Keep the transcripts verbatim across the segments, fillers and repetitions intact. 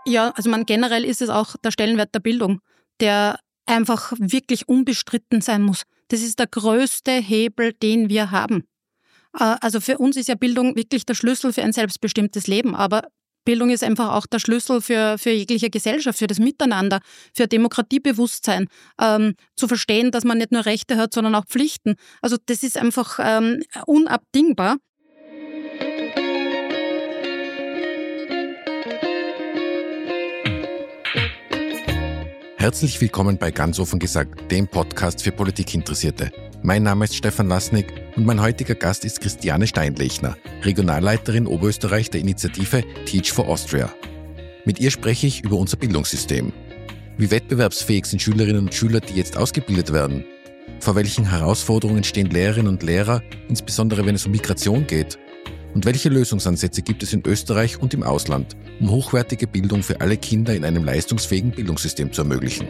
Ja, also man generell ist es auch der Stellenwert der Bildung, der einfach wirklich unbestritten sein muss. Das ist der größte Hebel, den wir haben. Also für uns ist ja Bildung wirklich der Schlüssel für ein selbstbestimmtes Leben, aber Bildung ist einfach auch der Schlüssel für, für jegliche Gesellschaft, für das Miteinander, für Demokratiebewusstsein, ähm, zu verstehen, dass man nicht nur Rechte hat, sondern auch Pflichten. Also das ist einfach ähm, unabdingbar. Herzlich willkommen bei Ganz offen gesagt, dem Podcast für Politikinteressierte. Mein Name ist Stefan Lasnik und mein heutiger Gast ist Christiane Steinlechner, Regionalleiterin Oberösterreich der Initiative Teach for Austria. Mit ihr spreche ich über unser Bildungssystem. Wie wettbewerbsfähig sind Schülerinnen und Schüler, die jetzt ausgebildet werden? Vor welchen Herausforderungen stehen Lehrerinnen und Lehrer, insbesondere wenn es um Migration geht? Und welche Lösungsansätze gibt es in Österreich und im Ausland, um hochwertige Bildung für alle Kinder in einem leistungsfähigen Bildungssystem zu ermöglichen?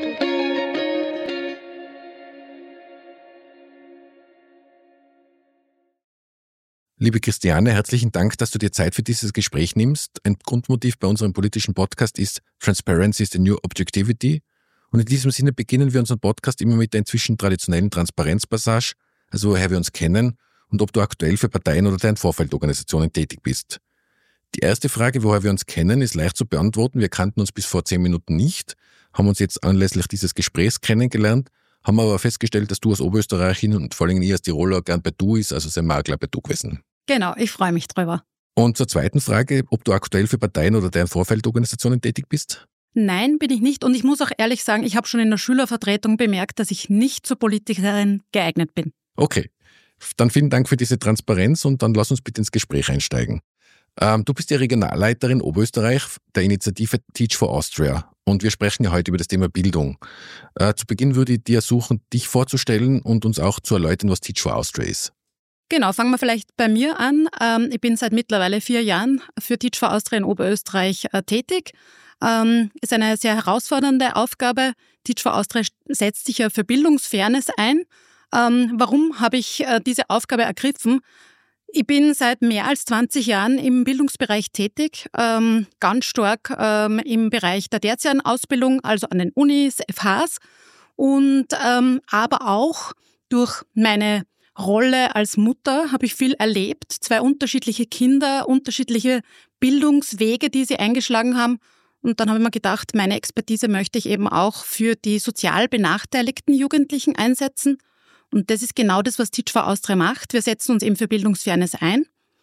Liebe Christiane, herzlichen Dank, dass du dir Zeit für dieses Gespräch nimmst. Ein Grundmotiv bei unserem politischen Podcast ist Transparency is the new objectivity. Und in diesem Sinne beginnen wir unseren Podcast immer mit der inzwischen traditionellen Transparenzpassage, also woher wir uns kennen und ob du aktuell für Parteien oder deren Vorfeldorganisationen tätig bist. Die erste Frage, woher wir uns kennen, ist leicht zu beantworten. Wir kannten uns bis vor zehn Minuten nicht, haben uns jetzt anlässlich dieses Gesprächs kennengelernt, haben aber festgestellt, dass du als Oberösterreicherin und vor allem ich als Tiroler gern bei du ist, also sehr Makler bei du gewesen. Genau, ich freue mich drüber. Und zur zweiten Frage, ob du aktuell für Parteien oder deren Vorfeldorganisationen tätig bist? Nein, bin ich nicht. Und ich muss auch ehrlich sagen, ich habe schon in der Schülervertretung bemerkt, dass ich nicht zur Politikerin geeignet bin. Okay, dann vielen Dank für diese Transparenz und dann lass uns bitte ins Gespräch einsteigen. Ähm, du bist die Regionalleiterin Oberösterreich der Initiative Teach for Austria und wir sprechen ja heute über das Thema Bildung. Äh, zu Beginn würde ich dir ersuchen, dich vorzustellen und uns auch zu erläutern, was Teach for Austria ist. Genau, fangen wir vielleicht bei mir an. Ähm, ich bin seit mittlerweile vier Jahren für Teach for Austria in Oberösterreich äh, tätig. Ähm, ist eine sehr herausfordernde Aufgabe. Teach for Austria setzt sich ja für Bildungsfairness ein. Ähm, warum habe ich äh, diese Aufgabe ergriffen? Ich bin seit mehr als zwanzig Jahren im Bildungsbereich tätig, ähm, ganz stark ähm, im Bereich der tertiären Ausbildung, also an den Unis, F Hs und ähm, aber auch durch meine Rolle als Mutter habe ich viel erlebt. Zwei unterschiedliche Kinder, unterschiedliche Bildungswege, die sie eingeschlagen haben. Und dann habe ich mir gedacht, meine Expertise möchte ich eben auch für die sozial benachteiligten Jugendlichen einsetzen. Und das ist genau das, was Teach for Austria macht. Wir setzen uns eben für Bildungsfairness ein.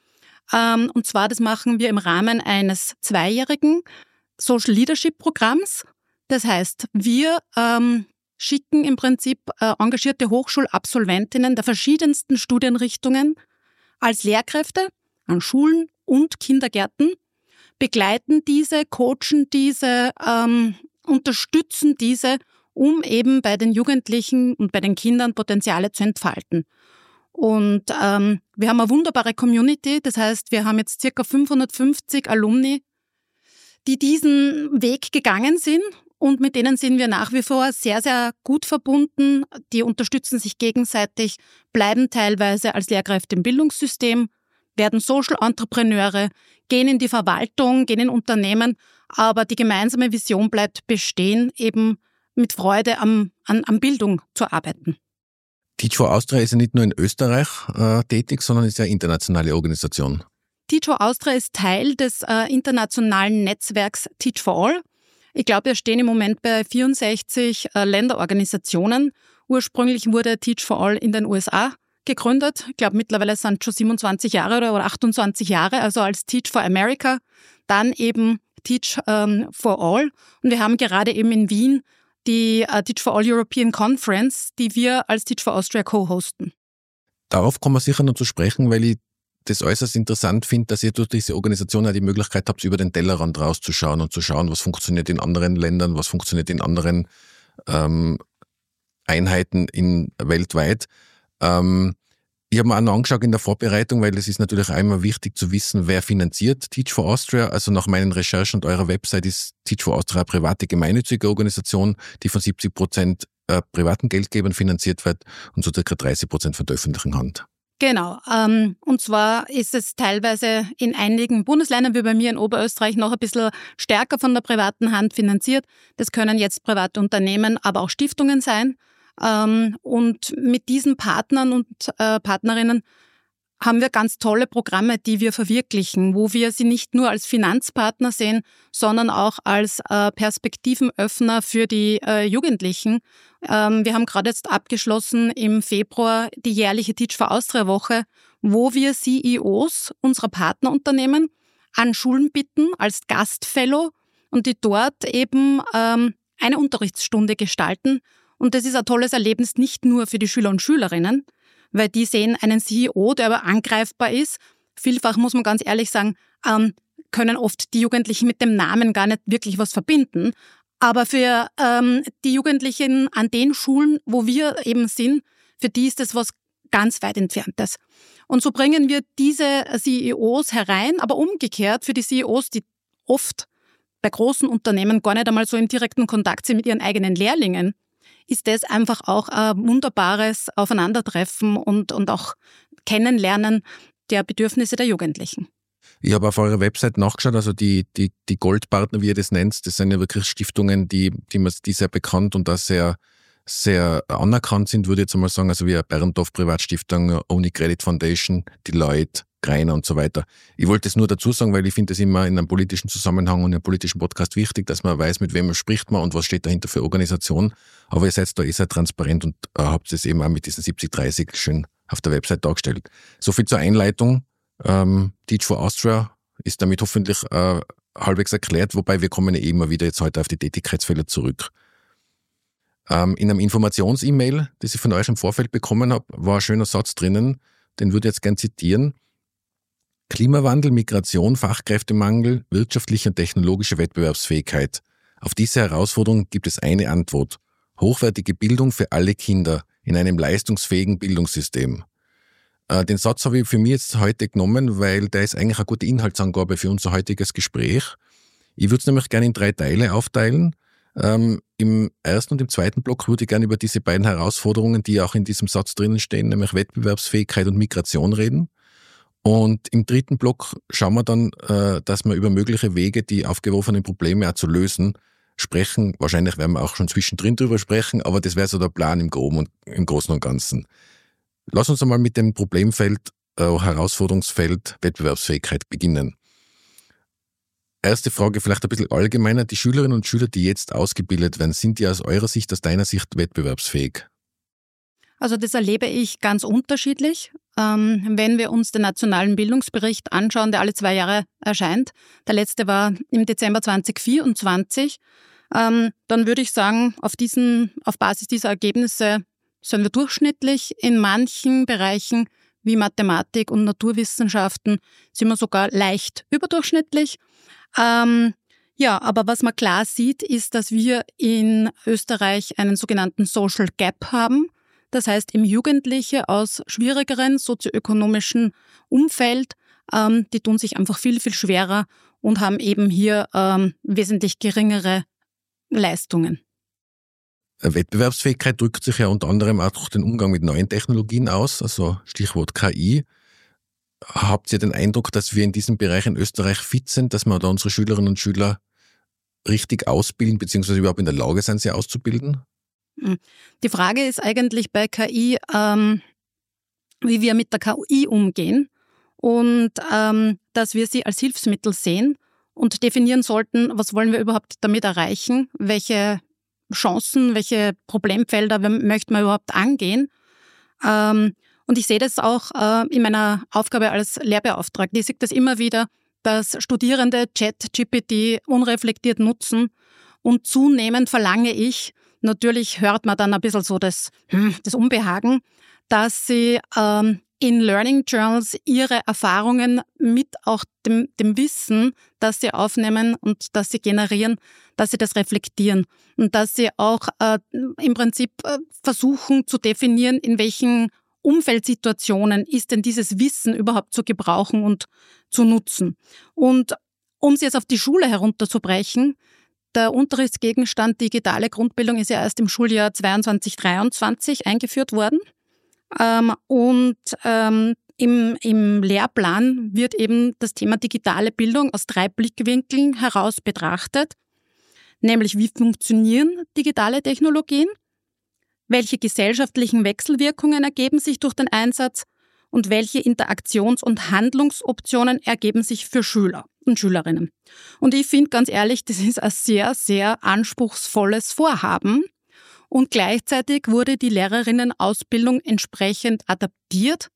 Und zwar, das machen wir im Rahmen eines zweijährigen Social Leadership Programms. Das heißt, wir ähm, schicken im Prinzip äh, engagierte Hochschulabsolventinnen der verschiedensten Studienrichtungen als Lehrkräfte an Schulen und Kindergärten, begleiten diese, coachen diese, ähm, unterstützen diese, um eben bei den Jugendlichen und bei den Kindern Potenziale zu entfalten. Und ähm, wir haben eine wunderbare Community, das heißt, wir haben jetzt circa fünfhundertfünfzig Alumni, die diesen Weg gegangen sind und mit denen sind wir nach wie vor sehr, sehr gut verbunden. Die unterstützen sich gegenseitig, bleiben teilweise als Lehrkräfte im Bildungssystem, werden Social Entrepreneure, gehen in die Verwaltung, gehen in Unternehmen, aber die gemeinsame Vision bleibt bestehen, eben mit Freude am, an, an Bildung zu arbeiten. Teach for Austria ist ja nicht nur in Österreich äh, tätig, sondern ist ja eine internationale Organisation. Teach for Austria ist Teil des äh, internationalen Netzwerks Teach for All. Ich glaube, wir stehen im Moment bei vierundsechzig äh, Länderorganisationen. Ursprünglich wurde Teach for All in den U S A gegründet. Ich glaube, mittlerweile sind es schon siebenundzwanzig Jahre oder achtundzwanzig Jahre, also als Teach for America, dann eben Teach ähm, for All. Und wir haben gerade eben in Wien die uh, Teach for All European Conference, die wir als Teach for Austria co-hosten. Darauf kommen wir sicher noch zu sprechen, weil ich das äußerst interessant finde, dass ihr durch diese Organisation auch die Möglichkeit habt, über den Tellerrand rauszuschauen und zu schauen, was funktioniert in anderen Ländern, was funktioniert in anderen ähm, Einheiten in, weltweit. Ähm, ich habe mir auch noch angeschaut in der Vorbereitung, weil es ist natürlich einmal wichtig zu wissen, wer finanziert Teach for Austria. Also nach meinen Recherchen und eurer Website ist Teach for Austria eine private gemeinnützige Organisation, die von siebzig Prozent äh, privaten Geldgebern finanziert wird und so circa dreißig Prozent von der öffentlichen Hand. Genau. Ähm, und zwar ist es teilweise in einigen Bundesländern, wie bei mir in Oberösterreich, noch ein bisschen stärker von der privaten Hand finanziert. Das können jetzt private Unternehmen, aber auch Stiftungen sein. Ähm, und mit diesen Partnern und äh, Partnerinnen haben wir ganz tolle Programme, die wir verwirklichen, wo wir sie nicht nur als Finanzpartner sehen, sondern auch als äh, Perspektivenöffner für die äh, Jugendlichen. Ähm, wir haben gerade jetzt abgeschlossen im Februar die jährliche Teach for Austria Woche, wo wir C E Os unserer Partnerunternehmen an Schulen bitten als Gastfellow und die dort eben ähm, eine Unterrichtsstunde gestalten. Und das ist ein tolles Erlebnis nicht nur für die Schüler und Schülerinnen, weil die sehen einen C E O, der aber angreifbar ist. Vielfach muss man ganz ehrlich sagen, ähm, können oft die Jugendlichen mit dem Namen gar nicht wirklich was verbinden. Aber für ähm, die Jugendlichen an den Schulen, wo wir eben sind, für die ist das was ganz weit Entferntes. Und so bringen wir diese C E Os herein, aber umgekehrt für die C E Os, die oft bei großen Unternehmen gar nicht einmal so im direkten Kontakt sind mit ihren eigenen Lehrlingen, ist das einfach auch ein wunderbares Aufeinandertreffen und, und auch Kennenlernen der Bedürfnisse der Jugendlichen. Ich habe auf eurer Website nachgeschaut, also die, die, die Goldpartner, wie ihr das nennt, das sind ja wirklich Stiftungen, die, die, die sehr bekannt und auch sehr, sehr anerkannt sind, würde ich jetzt einmal sagen, also wie Berndorf Privatstiftung, UniCredit Foundation, Deloitte, Greiner und so weiter. Ich wollte das nur dazu sagen, weil ich finde es immer in einem politischen Zusammenhang und in einem politischen Podcast wichtig, dass man weiß, mit wem man spricht man und was steht dahinter für Organisation. Aber ihr seid da eh sehr transparent und äh, habt es eben auch mit diesen siebzig dreißig schön auf der Website dargestellt. So viel zur Einleitung. Ähm, Teach for Austria ist damit hoffentlich äh, halbwegs erklärt, wobei wir kommen ja eh immer wieder jetzt heute auf die Tätigkeitsfelder zurück. Ähm, in einem Informations-E-Mail, das ich von euch im Vorfeld bekommen habe, war ein schöner Satz drinnen, den würde ich jetzt gern zitieren. Klimawandel, Migration, Fachkräftemangel, wirtschaftliche und technologische Wettbewerbsfähigkeit. Auf diese Herausforderung gibt es eine Antwort. Hochwertige Bildung für alle Kinder in einem leistungsfähigen Bildungssystem. Äh, den Satz habe ich für mich jetzt heute genommen, weil der ist eigentlich eine gute Inhaltsangabe für unser heutiges Gespräch. Ich würde es nämlich gerne in drei Teile aufteilen. Ähm, Im ersten und im zweiten Block würde ich gerne über diese beiden Herausforderungen, die auch in diesem Satz drinnen stehen, nämlich Wettbewerbsfähigkeit und Migration reden. Und im dritten Block schauen wir dann, dass wir über mögliche Wege, die aufgeworfenen Probleme auch zu lösen, sprechen. Wahrscheinlich werden wir auch schon zwischendrin drüber sprechen, aber das wäre so der Plan im Groben und im Großen und Ganzen. Lass uns einmal mit dem Problemfeld, äh, Herausforderungsfeld Wettbewerbsfähigkeit beginnen. Erste Frage vielleicht ein bisschen allgemeiner. Die Schülerinnen und Schüler, die jetzt ausgebildet werden, sind die aus eurer Sicht, aus deiner Sicht wettbewerbsfähig? Also das erlebe ich ganz unterschiedlich. Ähm, wenn wir uns den nationalen Bildungsbericht anschauen, der alle zwei Jahre erscheint, der letzte war im Dezember zwanzig vierundzwanzig, ähm, dann würde ich sagen, auf, diesen, auf Basis dieser Ergebnisse sind wir durchschnittlich. In manchen Bereichen wie Mathematik und Naturwissenschaften sind wir sogar leicht überdurchschnittlich. Ähm, ja, aber was man klar sieht, ist, dass wir in Österreich einen sogenannten Social Gap haben. Das heißt, im Jugendliche aus schwierigeren sozioökonomischen Umfeld, ähm, die tun sich einfach viel, viel schwerer und haben eben hier ähm, wesentlich geringere Leistungen. Wettbewerbsfähigkeit drückt sich ja unter anderem auch durch den Umgang mit neuen Technologien aus, also Stichwort K I. Habt ihr den Eindruck, dass wir in diesem Bereich in Österreich fit sind, dass wir da unsere Schülerinnen und Schüler richtig ausbilden, beziehungsweise überhaupt in der Lage sind, sie auszubilden? Die Frage ist eigentlich bei K I, ähm, wie wir mit der K I umgehen und ähm, dass wir sie als Hilfsmittel sehen und definieren sollten, was wollen wir überhaupt damit erreichen, welche Chancen, welche Problemfelder möchten wir überhaupt angehen. Ähm, und ich sehe das auch äh, in meiner Aufgabe als Lehrbeauftragte. Ich sehe das immer wieder, dass Studierende ChatGPT unreflektiert nutzen und zunehmend verlange ich, natürlich hört man dann ein bisschen so das, das Unbehagen, dass sie ähm, in Learning Journals ihre Erfahrungen mit auch dem, dem Wissen, das sie aufnehmen und das sie generieren, dass sie das reflektieren und dass sie auch äh, im Prinzip äh, versuchen zu definieren, in welchen Umfeldsituationen ist denn dieses Wissen überhaupt zu gebrauchen und zu nutzen. Und um es jetzt auf die Schule herunterzubrechen, der Unterrichtsgegenstand digitale Grundbildung ist ja erst im Schuljahr zweiundzwanzig dreiundzwanzig eingeführt worden. Ähm, und ähm, im, im Lehrplan wird eben das Thema digitale Bildung aus drei Blickwinkeln heraus betrachtet. Nämlich, wie funktionieren digitale Technologien? Welche gesellschaftlichen Wechselwirkungen ergeben sich durch den Einsatz? Und welche Interaktions- und Handlungsoptionen ergeben sich für Schüler und Schülerinnen? Und ich finde ganz ehrlich, das ist ein sehr, sehr anspruchsvolles Vorhaben. Und gleichzeitig wurde die Lehrerinnenausbildung entsprechend adaptiert.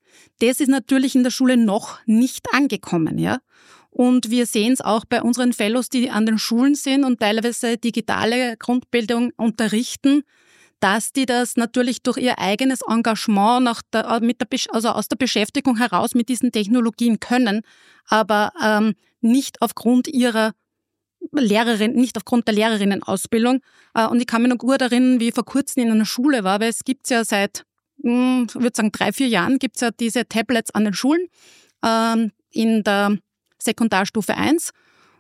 Das ist natürlich in der Schule noch nicht angekommen, ja. Und wir sehen es auch bei unseren Fellows, die an den Schulen sind und teilweise digitale Grundbildung unterrichten, dass die das natürlich durch ihr eigenes Engagement nach der, mit der, also aus der Beschäftigung heraus mit diesen Technologien können, aber ähm, nicht aufgrund ihrer Lehrerin, nicht aufgrund der Lehrerinnenausbildung. Äh, und ich kann mich noch gut erinnern, wie ich vor kurzem in einer Schule war, weil es gibt's ja seit, mh, ich würde sagen, drei, vier Jahren gibt's ja diese Tablets an den Schulen ähm, in der Sekundarstufe eins.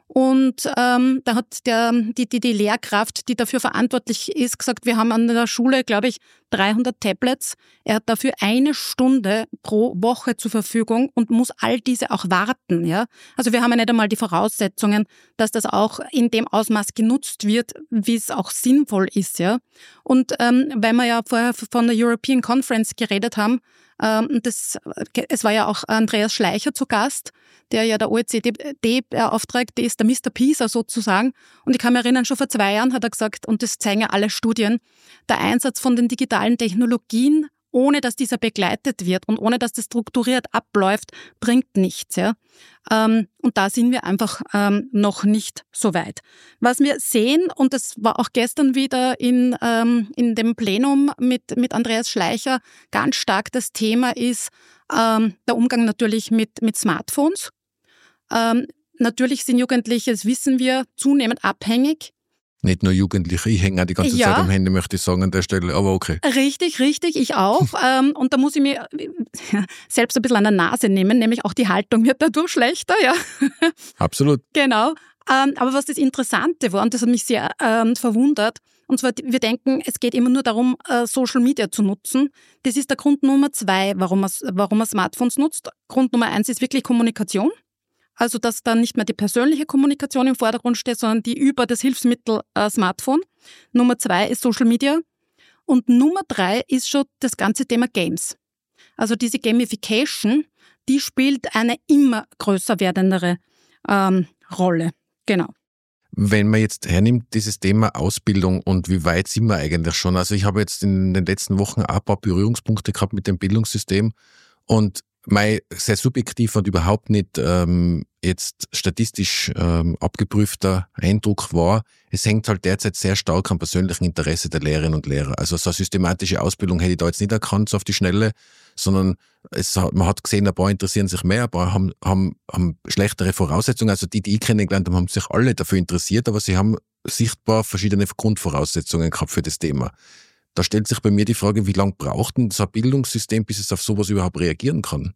Und ähm, da hat der, die, die, die Lehrkraft, die dafür verantwortlich ist, gesagt, wir haben an der Schule, glaube ich, dreihundert Tablets. Er hat dafür eine Stunde pro Woche zur Verfügung und muss all diese auch warten. Ja? Also wir haben ja nicht einmal die Voraussetzungen, dass das auch in dem Ausmaß genutzt wird, wie es auch sinnvoll ist. Ja? Und ähm, weil wir ja vorher von der European Conference geredet haben, ähm, das, es war ja auch Andreas Schleicher zu Gast, der ja der O E C D-Beauftragte ist, der Mister PISA sozusagen. Und ich kann mich erinnern, schon vor zwei Jahren hat er gesagt, und das zeigen ja alle Studien, der Einsatz von den digitalen Technologien, ohne dass dieser begleitet wird und ohne dass das strukturiert abläuft, bringt nichts. Ja? Ähm, und da sind wir einfach ähm, noch nicht so weit. Was wir sehen, und das war auch gestern wieder in, ähm, in dem Plenum mit, mit Andreas Schleicher ganz stark das Thema ist, ähm, der Umgang natürlich mit, mit Smartphones. Ähm, natürlich sind Jugendliche, das wissen wir, zunehmend abhängig. Nicht nur Jugendliche, ich hänge auch die ganze Ja. Zeit am Handy, möchte ich sagen an der Stelle, aber okay. Richtig, richtig, ich auch. ähm, und da muss ich mir selbst ein bisschen an der Nase nehmen, nämlich auch die Haltung wird dadurch schlechter. Ja. Absolut. Genau. Ähm, aber was das Interessante war, und das hat mich sehr ähm, verwundert, und zwar, wir denken, es geht immer nur darum, äh, Social Media zu nutzen. Das ist der Grund Nummer zwei, warum man, warum man Smartphones nutzt. Grund Nummer eins ist wirklich Kommunikation. Also, dass dann nicht mehr die persönliche Kommunikation im Vordergrund steht, sondern die über das Hilfsmittel äh, Smartphone. Nummer zwei ist Social Media. Und Nummer drei ist schon das ganze Thema Games. Also diese Gamification, die spielt eine immer größer werdendere ähm, Rolle. Genau. Wenn man jetzt hernimmt, dieses Thema Ausbildung und wie weit sind wir eigentlich schon? Also ich habe jetzt in den letzten Wochen auch ein paar Berührungspunkte gehabt mit dem Bildungssystem und mein sehr subjektiv und überhaupt nicht ähm, jetzt statistisch ähm, abgeprüfter Eindruck war, es hängt halt derzeit sehr stark am persönlichen Interesse der Lehrerinnen und Lehrer. Also so eine systematische Ausbildung hätte ich da jetzt nicht erkannt, so auf die Schnelle, sondern es, man hat gesehen, ein paar interessieren sich mehr, ein paar haben, haben, haben schlechtere Voraussetzungen. Also die, die ich kennengelernt habe, haben sich alle dafür interessiert, aber sie haben sichtbar verschiedene Grundvoraussetzungen gehabt für das Thema. Da stellt sich bei mir die Frage, wie lange braucht denn so ein Bildungssystem, bis es auf sowas überhaupt reagieren kann?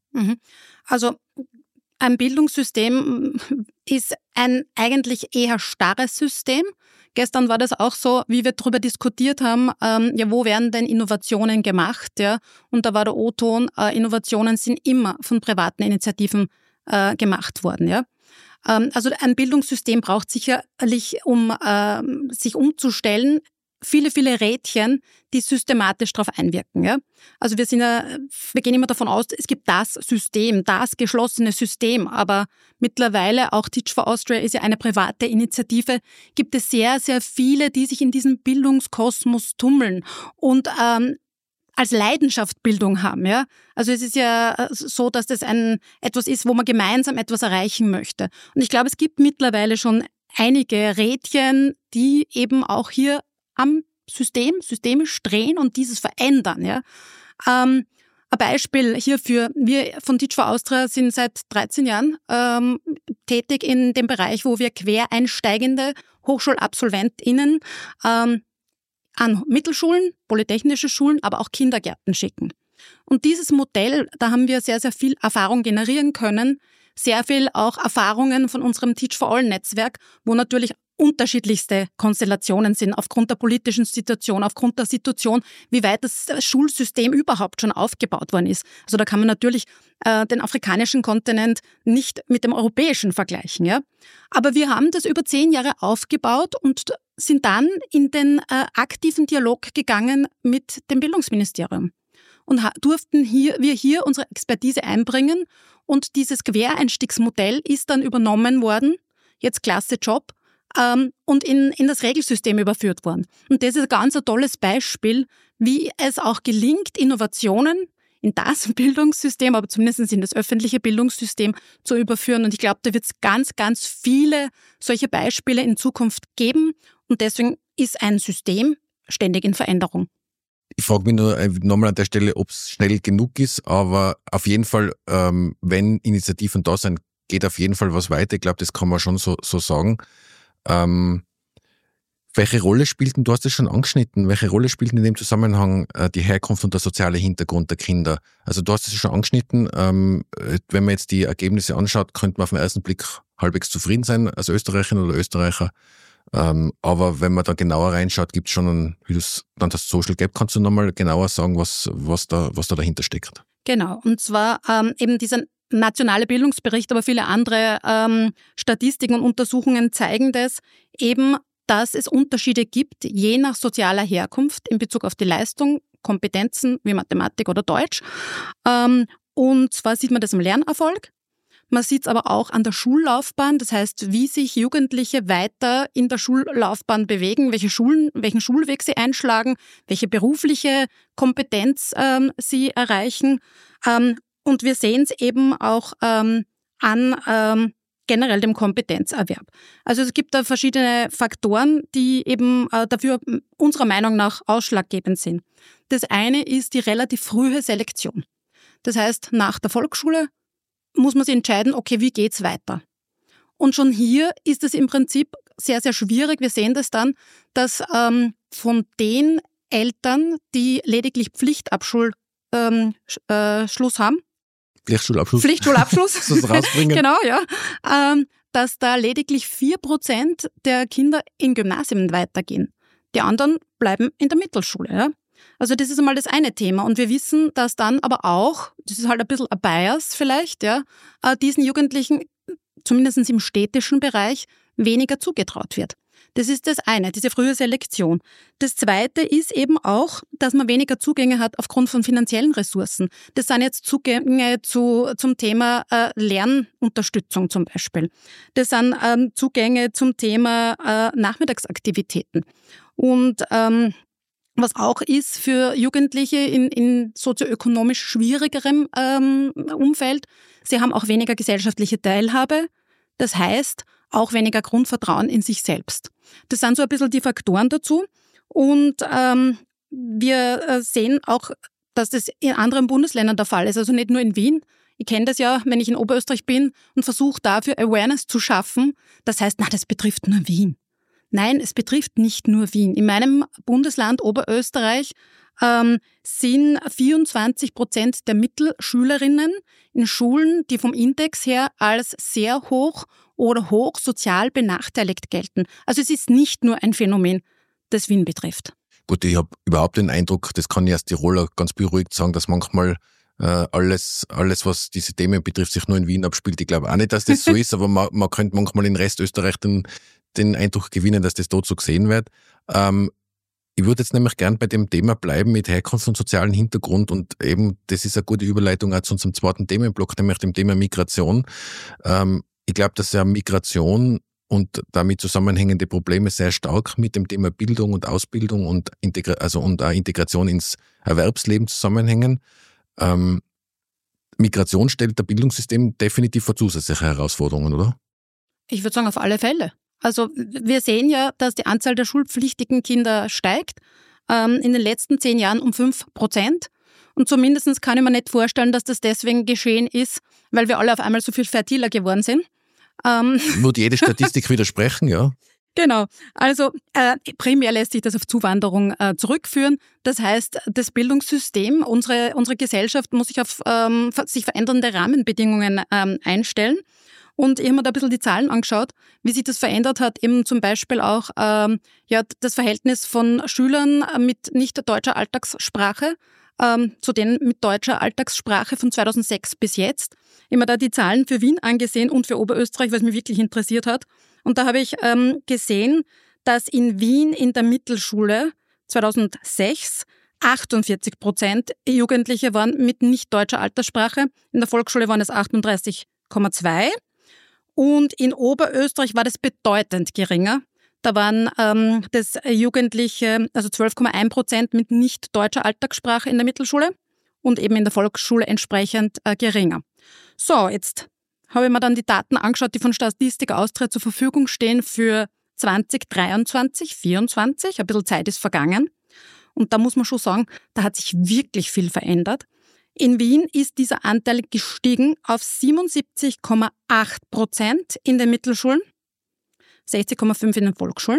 Also ein Bildungssystem ist ein eigentlich eher starres System. Gestern war das auch so, wie wir darüber diskutiert haben, ähm, ja, wo werden denn Innovationen gemacht? Ja? Und da war der O-Ton, äh, Innovationen sind immer von privaten Initiativen äh, gemacht worden. Ja? Ähm, also ein Bildungssystem braucht sicherlich, um äh, sich umzustellen, viele, viele Rädchen, die systematisch darauf einwirken. Ja? Also wir sind ja, wir gehen immer davon aus, es gibt das System, das geschlossene System, aber mittlerweile, auch Teach for Austria ist ja eine private Initiative, gibt es sehr, sehr viele, die sich in diesem Bildungskosmos tummeln und ähm, als Leidenschaft Bildung haben. Ja? Also es ist ja so, dass das ein etwas ist, wo man gemeinsam etwas erreichen möchte. Und ich glaube, es gibt mittlerweile schon einige Rädchen, die eben auch hier am System, systemisch drehen und dieses verändern. Ja. Ähm, ein Beispiel hierfür, wir von Teach for Austria sind seit dreizehn Jahren ähm, tätig in dem Bereich, wo wir quereinsteigende HochschulabsolventInnen ähm, an Mittelschulen, polytechnische Schulen, aber auch Kindergärten schicken. Und dieses Modell, da haben wir sehr, sehr viel Erfahrung generieren können, sehr viel auch Erfahrungen von unserem Teach for All Netzwerk, wo natürlich unterschiedlichste Konstellationen sind, aufgrund der politischen Situation, aufgrund der Situation, wie weit das Schulsystem überhaupt schon aufgebaut worden ist. Also da kann man natürlich äh, den afrikanischen Kontinent nicht mit dem europäischen vergleichen. Ja? Aber wir haben das über zehn Jahre aufgebaut und sind dann in den äh, aktiven Dialog gegangen mit dem Bildungsministerium. Und ha- durften hier, wir hier unsere Expertise einbringen. Und dieses Quereinstiegsmodell ist dann übernommen worden, jetzt klasse Job, ähm, und in, in das Regelsystem überführt worden. Und das ist ein ganz ein tolles Beispiel, wie es auch gelingt, Innovationen in das Bildungssystem, aber zumindest in das öffentliche Bildungssystem zu überführen. Und ich glaube, da wird es ganz, ganz viele solche Beispiele in Zukunft geben. Und deswegen ist ein System ständig in Veränderung. Ich frage mich nur nochmal an der Stelle, ob es schnell genug ist, aber auf jeden Fall, ähm, wenn Initiativen da sind, geht auf jeden Fall was weiter. Ich glaube, das kann man schon so, so sagen. Ähm, welche Rolle spielt, und du hast es schon angeschnitten, welche Rolle spielt in dem Zusammenhang äh, die Herkunft und der soziale Hintergrund der Kinder? Also du hast es schon angeschnitten, ähm, wenn man jetzt die Ergebnisse anschaut, könnte man auf den ersten Blick halbwegs zufrieden sein als Österreicherin oder Österreicher. Ähm, aber wenn man da genauer reinschaut, gibt es schon, ein, wie du es genannt hast, Social Gap. Kannst du nochmal genauer sagen, was, was, da, was da dahinter steckt? Genau, und zwar ähm, eben dieser nationale Bildungsbericht, aber viele andere ähm, Statistiken und Untersuchungen zeigen das eben, dass es Unterschiede gibt, je nach sozialer Herkunft in Bezug auf die Leistung, Kompetenzen wie Mathematik oder Deutsch. Ähm, und zwar sieht man das im Lernerfolg. Man sieht es aber auch an der Schullaufbahn, das heißt, wie sich Jugendliche weiter in der Schullaufbahn bewegen, welche Schulen, welchen Schulweg sie einschlagen, welche berufliche Kompetenz ähm, sie erreichen. Ähm, und wir sehen es eben auch ähm, an ähm, generell dem Kompetenzerwerb. Also es gibt da verschiedene Faktoren, die eben äh, dafür unserer Meinung nach ausschlaggebend sind. Das eine ist die relativ frühe Selektion. Das heißt, nach der Volksschule muss man sich entscheiden, okay, wie geht's weiter? Und schon hier ist es im Prinzip sehr, sehr schwierig. Wir sehen das dann, dass ähm, von den Eltern, die lediglich Pflichtabschluss ähm, äh, Schluss haben, Pflichtschulabschluss. Pflichtschulabschluss. das rausbringen. Genau, ja. Ähm, dass da lediglich vier Prozent der Kinder in Gymnasien weitergehen. Die anderen bleiben in der Mittelschule, ja. Also das ist einmal das eine Thema. Und wir wissen, dass dann aber auch, das ist halt ein bisschen ein Bias vielleicht, ja, diesen Jugendlichen, zumindest im städtischen Bereich, weniger zugetraut wird. Das ist das eine, diese frühe Selektion. Das zweite ist eben auch, dass man weniger Zugänge hat aufgrund von finanziellen Ressourcen. Das sind jetzt Zugänge zu, zum Thema äh, Lernunterstützung zum Beispiel. Das sind ähm, Zugänge zum Thema äh, Nachmittagsaktivitäten. Und ähm, was auch ist für Jugendliche in, in sozioökonomisch schwierigerem ähm, Umfeld, sie haben auch weniger gesellschaftliche Teilhabe. Das heißt, auch weniger Grundvertrauen in sich selbst. Das sind so ein bisschen die Faktoren dazu. Und ähm, wir sehen auch, dass das in anderen Bundesländern der Fall ist. Also nicht nur in Wien. Ich kenne das ja, wenn ich in Oberösterreich bin und versuche dafür Awareness zu schaffen. Das heißt, na, das betrifft nur Wien. Nein, es betrifft nicht nur Wien. In meinem Bundesland Oberösterreich ähm, sind vierundzwanzig Prozent der Mittelschülerinnen in Schulen, die vom Index her als sehr hoch oder hoch sozial benachteiligt gelten. Also es ist nicht nur ein Phänomen, das Wien betrifft. Gut, ich habe überhaupt den Eindruck, das kann ich als Tiroler ganz beruhigt sagen, dass manchmal äh, alles, alles, was diese Themen betrifft, sich nur in Wien abspielt. Ich glaube auch nicht, dass das so ist, aber man, man könnte manchmal in Restösterreich den, den Eindruck gewinnen, dass das dort so gesehen wird. Ähm, ich würde jetzt nämlich gern bei dem Thema bleiben mit Herkunft und sozialen Hintergrund und eben, das ist eine gute Überleitung auch zu unserem zweiten Themenblock, nämlich dem Thema Migration. Ähm, ich glaube, dass ja Migration und damit zusammenhängende Probleme sehr stark mit dem Thema Bildung und Ausbildung und, Integra- also und auch Integration ins Erwerbsleben zusammenhängen. Ähm, Migration stellt das Bildungssystem definitiv vor zusätzliche Herausforderungen, oder? Ich würde sagen, auf alle Fälle. Also wir sehen ja, dass die Anzahl der schulpflichtigen Kinder steigt, ähm, in den letzten zehn Jahren um fünf Prozent. Und zumindest kann ich mir nicht vorstellen, dass das deswegen geschehen ist, weil wir alle auf einmal so viel fertiler geworden sind. Ähm Würde jede Statistik widersprechen, ja. Genau. Also äh, primär lässt sich das auf Zuwanderung äh, zurückführen. Das heißt, das Bildungssystem, unsere, unsere Gesellschaft muss sich auf ähm, sich verändernde Rahmenbedingungen ähm, einstellen. Und ich habe mir da ein bisschen die Zahlen angeschaut, wie sich das verändert hat, eben zum Beispiel auch ähm, ja, das Verhältnis von Schülern mit nicht deutscher Alltagssprache ähm, zu denen mit deutscher Alltagssprache von zweitausendsechs bis jetzt. Ich habe mir da die Zahlen für Wien angesehen und für Oberösterreich, weil es mich wirklich interessiert hat. Und da habe ich ähm, gesehen, dass in Wien in der Mittelschule zweitausendsechs achtundvierzig Prozent Jugendliche waren mit nicht deutscher Alterssprache. In der Volksschule waren es achtunddreißig Komma zwei. Und in Oberösterreich war das bedeutend geringer. Da waren ähm, das Jugendliche, also zwölf Komma eins Prozent mit nicht deutscher Alltagssprache in der Mittelschule und eben in der Volksschule entsprechend äh, geringer. So, jetzt habe ich mir dann die Daten angeschaut, die von Statistik Austria zur Verfügung stehen für zwanzig dreiundzwanzig, vierundzwanzig. Ein bisschen Zeit ist vergangen. Und da muss man schon sagen, da hat sich wirklich viel verändert. In Wien ist dieser Anteil gestiegen auf siebenundsiebzig Komma acht Prozent in den Mittelschulen, sechzig Komma fünf in den Volksschulen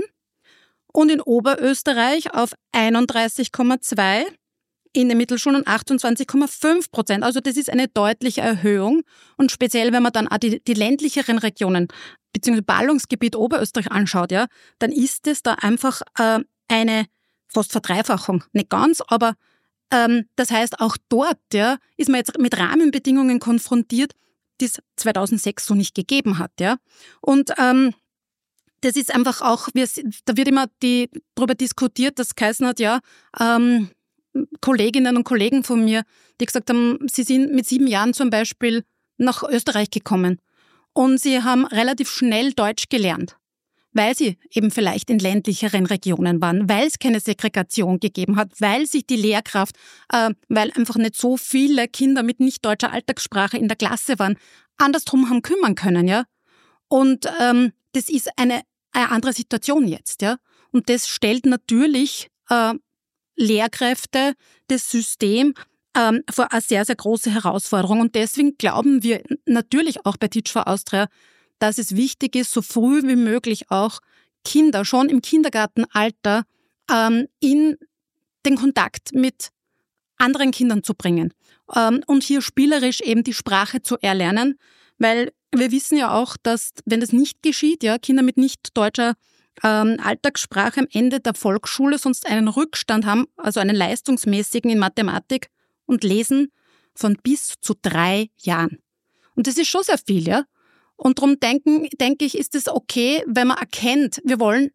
und in Oberösterreich auf einunddreißig Komma zwei in den Mittelschulen und achtundzwanzig Komma fünf Prozent. Also das ist eine deutliche Erhöhung und speziell, wenn man dann auch die, die ländlicheren Regionen bzw. Ballungsgebiet Oberösterreich anschaut, ja, dann ist es da einfach äh, eine fast Verdreifachung. Nicht ganz, aber ähm, das heißt, auch dort ja, ist man jetzt mit Rahmenbedingungen konfrontiert, die es zweitausendsechs so nicht gegeben hat. Ja. Und ähm, das ist einfach auch, wir, da wird immer die, darüber diskutiert, dass geheißen hat, ja, ähm, Kolleginnen und Kollegen von mir, die gesagt haben, sie sind mit sieben Jahren zum Beispiel nach Österreich gekommen und sie haben relativ schnell Deutsch gelernt, weil sie eben vielleicht in ländlicheren Regionen waren, weil es keine Segregation gegeben hat, weil sich die Lehrkraft, äh, weil einfach nicht so viele Kinder mit nicht deutscher Alltagssprache in der Klasse waren, andersrum haben kümmern können, ja. Und ähm, das ist eine, eine andere Situation jetzt, ja. Und das stellt natürlich äh, Lehrkräfte, das System ähm, vor eine sehr, sehr große Herausforderung. Und deswegen glauben wir natürlich auch bei Teach for Austria, dass es wichtig ist, so früh wie möglich auch Kinder schon im Kindergartenalter ähm, in den Kontakt mit anderen Kindern zu bringen ähm, und hier spielerisch eben die Sprache zu erlernen, weil wir wissen ja auch, dass, wenn das nicht geschieht, ja, Kinder mit nicht deutscher ähm, Alltagssprache am Ende der Volksschule sonst einen Rückstand haben, also einen leistungsmäßigen in Mathematik und Lesen von bis zu drei Jahren. Und das ist schon sehr viel, ja. Und darum denken, denke ich, ist es okay, wenn man erkennt, wir wollen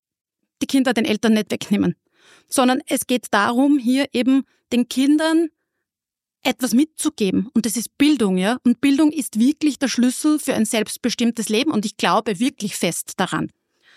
die Kinder den Eltern nicht wegnehmen, sondern es geht darum, hier eben den Kindern etwas mitzugeben. Und das ist Bildung, ja. Und Bildung ist wirklich der Schlüssel für ein selbstbestimmtes Leben. Und ich glaube wirklich fest daran.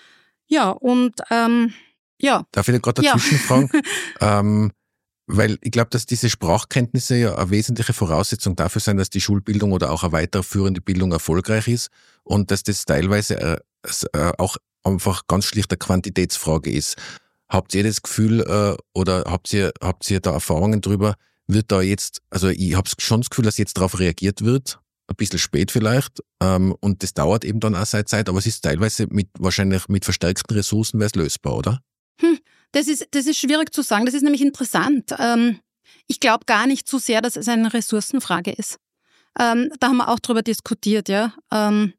Ja, und ähm, ja. Darf ich da gerade dazwischen ja. fragen? ähm, weil ich glaube, dass diese Sprachkenntnisse ja eine wesentliche Voraussetzung dafür sind, dass die Schulbildung oder auch eine weiterführende Bildung erfolgreich ist und dass das teilweise äh, äh, auch einfach ganz schlicht eine Quantitätsfrage ist. Habt ihr das Gefühl äh, oder habt ihr, habt ihr da Erfahrungen drüber, wird da jetzt, also ich habe schon das Gefühl, dass jetzt darauf reagiert wird, ein bisschen spät vielleicht, ähm, und das dauert eben dann auch seit Zeit, aber es ist teilweise mit wahrscheinlich mit verstärkten Ressourcen wäre es lösbar, oder? Hm, das ist, das ist schwierig zu sagen, das ist nämlich interessant. Ähm, ich glaube gar nicht so sehr, dass es eine Ressourcenfrage ist. Ähm, da haben wir auch drüber diskutiert, ja. Ähm,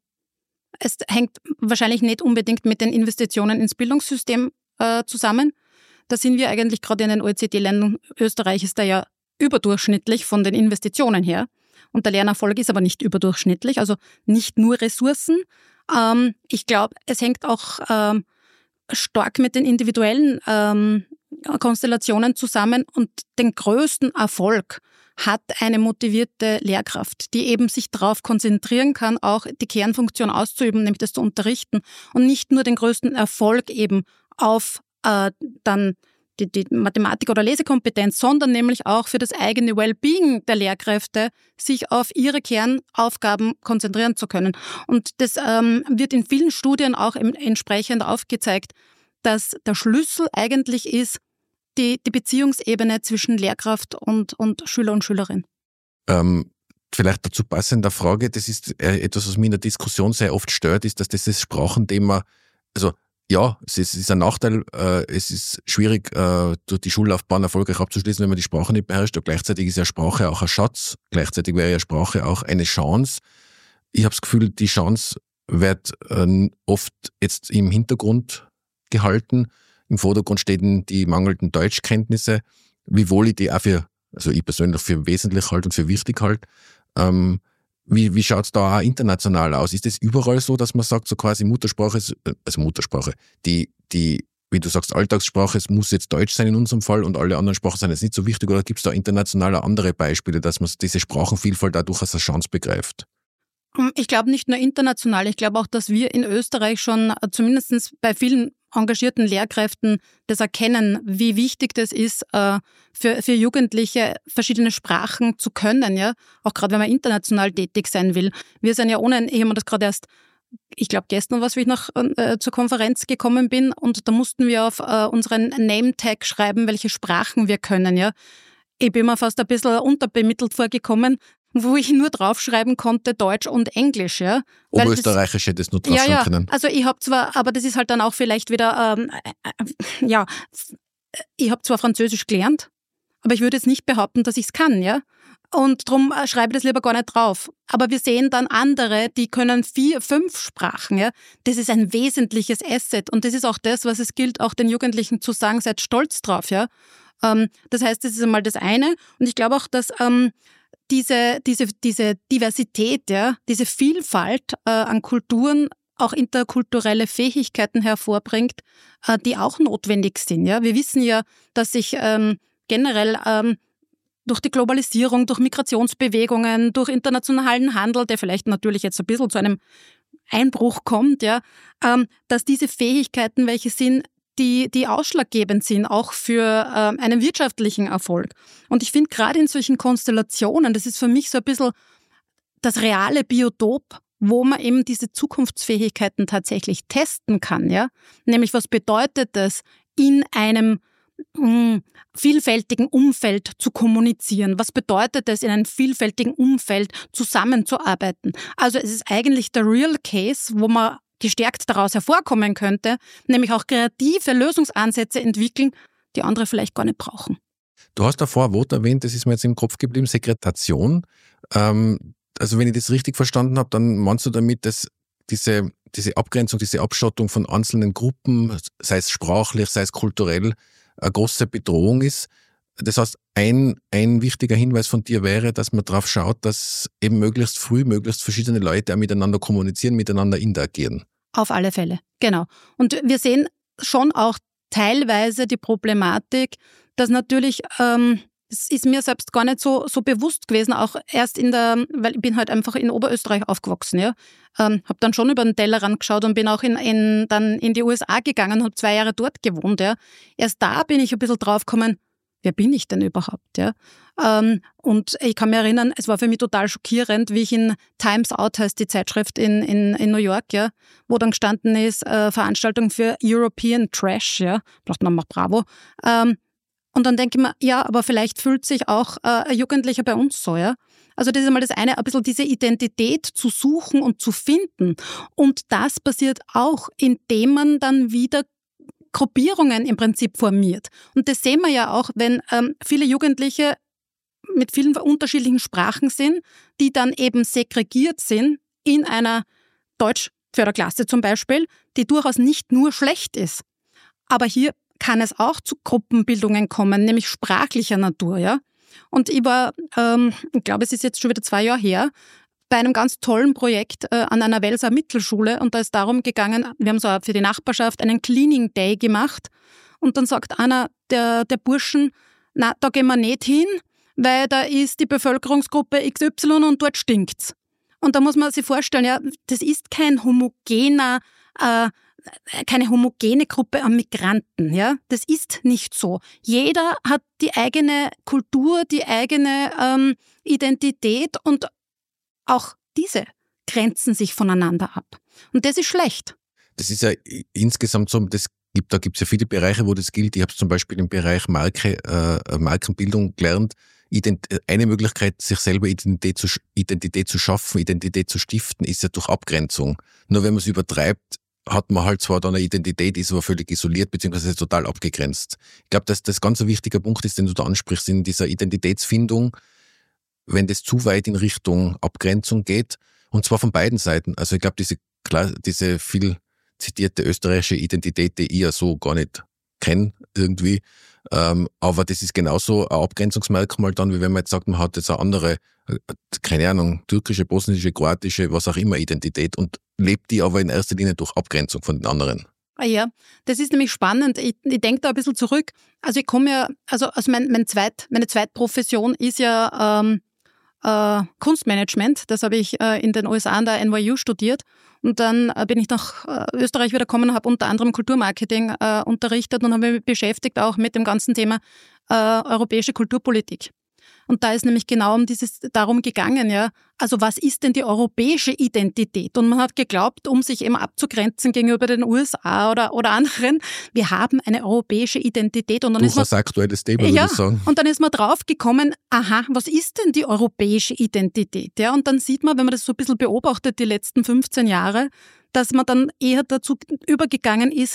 es hängt wahrscheinlich nicht unbedingt mit den Investitionen ins Bildungssystem äh, zusammen. Da sind wir eigentlich gerade in den O E C D-Ländern, Österreich ist da ja überdurchschnittlich von den Investitionen her. Und der Lernerfolg ist aber nicht überdurchschnittlich, also nicht nur Ressourcen. Ähm, ich glaube, es hängt auch ähm, stark mit den individuellen ähm, Konstellationen zusammen und den größten Erfolg hat eine motivierte Lehrkraft, die eben sich darauf konzentrieren kann, auch die Kernfunktion auszuüben, nämlich das zu unterrichten und nicht nur den größten Erfolg eben auf äh, dann die, die Mathematik- oder Lesekompetenz, sondern nämlich auch für das eigene Wellbeing der Lehrkräfte, sich auf ihre Kernaufgaben konzentrieren zu können. Und das ähm, wird in vielen Studien auch im, entsprechend aufgezeigt, dass der Schlüssel eigentlich ist, die, die Beziehungsebene zwischen Lehrkraft und, und Schüler und Schülerin. Ähm, vielleicht dazu passende Frage, das ist etwas, was mich in der Diskussion sehr oft stört, ist, dass dieses Sprachenthema, also ja, es ist, es ist ein Nachteil, äh, es ist schwierig, äh, durch die Schullaufbahn erfolgreich abzuschließen, wenn man die Sprache nicht beherrscht, aber gleichzeitig ist ja Sprache auch ein Schatz, gleichzeitig wäre ja Sprache auch eine Chance. Ich habe das Gefühl, die Chance wird äh, oft jetzt im Hintergrund gehalten. Im Vordergrund stehen die mangelnden Deutschkenntnisse, wiewohl ich die auch für, also ich persönlich für wesentlich halt und für wichtig halt. Ähm, wie wie schaut es da auch international aus? Ist es überall so, dass man sagt, so quasi Muttersprache, ist, also Muttersprache, die, die, wie du sagst, Alltagssprache, es muss jetzt Deutsch sein in unserem Fall und alle anderen Sprachen sind jetzt nicht so wichtig, oder gibt es da international auch andere Beispiele, dass man diese Sprachenvielfalt dadurch als eine Chance begreift? Ich glaube nicht nur international, ich glaube auch, dass wir in Österreich schon zumindest bei vielen engagierten Lehrkräften das erkennen, wie wichtig das ist, für, für Jugendliche verschiedene Sprachen zu können, ja, auch gerade wenn man international tätig sein will. Wir sind ja ohne, ich habe mir das gerade erst, ich glaube gestern was, wie ich noch äh, zur Konferenz gekommen bin, und da mussten wir auf äh, unseren Name-Tag schreiben, welche Sprachen wir können, ja. Ich bin mir fast ein bisschen unterbemittelt vorgekommen, wo ich nur draufschreiben konnte, Deutsch und Englisch, ja. Oberösterreichisch hätte es nur draufschreiben ja, ja. können. Also ich habe zwar, aber das ist halt dann auch vielleicht wieder, ähm, äh, ja, ich habe zwar Französisch gelernt, aber ich würde jetzt nicht behaupten, dass ich es kann, ja. Und darum äh, schreibe ich das lieber gar nicht drauf. Aber wir sehen dann andere, die können vier, fünf Sprachen, ja. Das ist ein wesentliches Asset, und das ist auch das, was es gilt, auch den Jugendlichen zu sagen, seid stolz drauf, ja. Ähm, das heißt, das ist einmal das eine, und ich glaube auch, dass ähm, Diese, diese, diese Diversität, ja, diese Vielfalt äh, an Kulturen auch interkulturelle Fähigkeiten hervorbringt, äh, die auch notwendig sind. Ja. Wir wissen ja, dass sich ähm, generell ähm, durch die Globalisierung, durch Migrationsbewegungen, durch internationalen Handel, der vielleicht natürlich jetzt ein bisschen zu einem Einbruch kommt, ja, ähm, dass diese Fähigkeiten welche sind, die, die ausschlaggebend sind, auch für ähm, einen wirtschaftlichen Erfolg. Und ich finde gerade in solchen Konstellationen, das ist für mich so ein bisschen das reale Biotop, wo man eben diese Zukunftsfähigkeiten tatsächlich testen kann. Ja? Nämlich, was bedeutet es, in einem mh, vielfältigen Umfeld zu kommunizieren? Was bedeutet es, in einem vielfältigen Umfeld zusammenzuarbeiten? Also es ist eigentlich der Real Case, wo man gestärkt daraus hervorkommen könnte, nämlich auch kreative Lösungsansätze entwickeln, die andere vielleicht gar nicht brauchen. Du hast davor ein Wort erwähnt, das ist mir jetzt im Kopf geblieben, Segregation. Ähm, also wenn ich das richtig verstanden habe, dann meinst du damit, dass diese, diese Abgrenzung, diese Abschottung von einzelnen Gruppen, sei es sprachlich, sei es kulturell, eine große Bedrohung ist. Das heißt, ein, ein wichtiger Hinweis von dir wäre, dass man darauf schaut, dass eben möglichst früh, möglichst verschiedene Leute auch miteinander kommunizieren, miteinander interagieren. Auf alle Fälle, genau. Und wir sehen schon auch teilweise die Problematik, dass natürlich, ähm, es ist mir selbst gar nicht so, so bewusst gewesen, auch erst in der, weil ich bin halt einfach in Oberösterreich aufgewachsen, ja. Ähm, habe dann schon über den Tellerrand geschaut und bin auch in, in, dann in die U S A gegangen, habe zwei Jahre dort gewohnt, ja. Erst da bin ich ein bisschen drauf gekommen, wer bin ich denn überhaupt? Ja? Ähm, und ich kann mich erinnern, es war für mich total schockierend, wie ich in Times Out, heißt die Zeitschrift in, in, in New York, ja, wo dann gestanden ist, äh, Veranstaltung für European Trash, ja, dachte man, mach bravo. Ähm, und dann denke ich mir, ja, aber vielleicht fühlt sich auch äh, ein Jugendlicher bei uns so, ja. Also das ist mal das eine, ein bisschen diese Identität zu suchen und zu finden. Und das passiert auch, indem man dann wieder Gruppierungen im Prinzip formiert. Und das sehen wir ja auch, wenn ähm, viele Jugendliche mit vielen unterschiedlichen Sprachen sind, die dann eben segregiert sind in einer Deutschförderklasse zum Beispiel, die durchaus nicht nur schlecht ist. Aber hier kann es auch zu Gruppenbildungen kommen, nämlich sprachlicher Natur. Ja? Und ich war, ähm, ich glaube, es ist jetzt schon wieder zwei Jahre her, bei einem ganz tollen Projekt äh, an einer Welser Mittelschule, und da ist darum gegangen, wir haben so für die Nachbarschaft einen Cleaning Day gemacht, und dann sagt einer der, der Burschen, na, da gehen wir nicht hin, weil da ist die Bevölkerungsgruppe X Y und dort stinkt's. Und da muss man sich vorstellen, ja, das ist kein homogener, äh, keine homogene Gruppe an Migranten, ja, das ist nicht so. Jeder hat die eigene Kultur, die eigene ähm, Identität, und auch diese grenzen sich voneinander ab. Und das ist schlecht. Das ist ja insgesamt so, das gibt, da gibt es ja viele Bereiche, wo das gilt. Ich habe es zum Beispiel im Bereich Marke, äh, Markenbildung gelernt. Ident- eine Möglichkeit, sich selber Identität zu, Identität zu schaffen, Identität zu stiften, ist ja durch Abgrenzung. Nur wenn man es übertreibt, hat man halt zwar dann eine Identität, ist aber völlig isoliert, beziehungsweise total abgegrenzt. Ich glaube, dass das ganz ein wichtiger Punkt ist, den du da ansprichst, in dieser Identitätsfindung, wenn das zu weit in Richtung Abgrenzung geht. Und zwar von beiden Seiten. Also ich glaube, diese, diese viel zitierte österreichische Identität, die ich ja so gar nicht kenne irgendwie, ähm, aber das ist genauso ein Abgrenzungsmerkmal dann, wie wenn man jetzt sagt, man hat jetzt eine andere, keine Ahnung, türkische, bosnische, kroatische, was auch immer Identität und lebt die aber in erster Linie durch Abgrenzung von den anderen. Ja, das ist nämlich spannend. Ich, ich denke da ein bisschen zurück. Also ich komme ja, also, also mein, mein Zweit, meine Zweitprofession ist ja ähm, äh, Kunstmanagement. Das habe ich äh, in den U S A an der N Y U studiert. Und dann äh, bin ich nach äh, Österreich wieder gekommen und habe unter anderem Kulturmarketing äh, unterrichtet und habe mich beschäftigt auch mit dem ganzen Thema äh, europäische Kulturpolitik. Und da ist nämlich genau um dieses darum gegangen, ja. Also was ist denn die europäische Identität? Und man hat geglaubt, um sich eben abzugrenzen gegenüber den U S A oder, oder anderen, wir haben eine europäische Identität. Und dann Durchaus ist man, aktuelles Thema, würde ja, ich sagen. Und dann ist man draufgekommen, aha, was ist denn die europäische Identität? Ja, und dann sieht man, wenn man das so ein bisschen beobachtet, die letzten fünfzehn Jahre, dass man dann eher dazu übergegangen ist,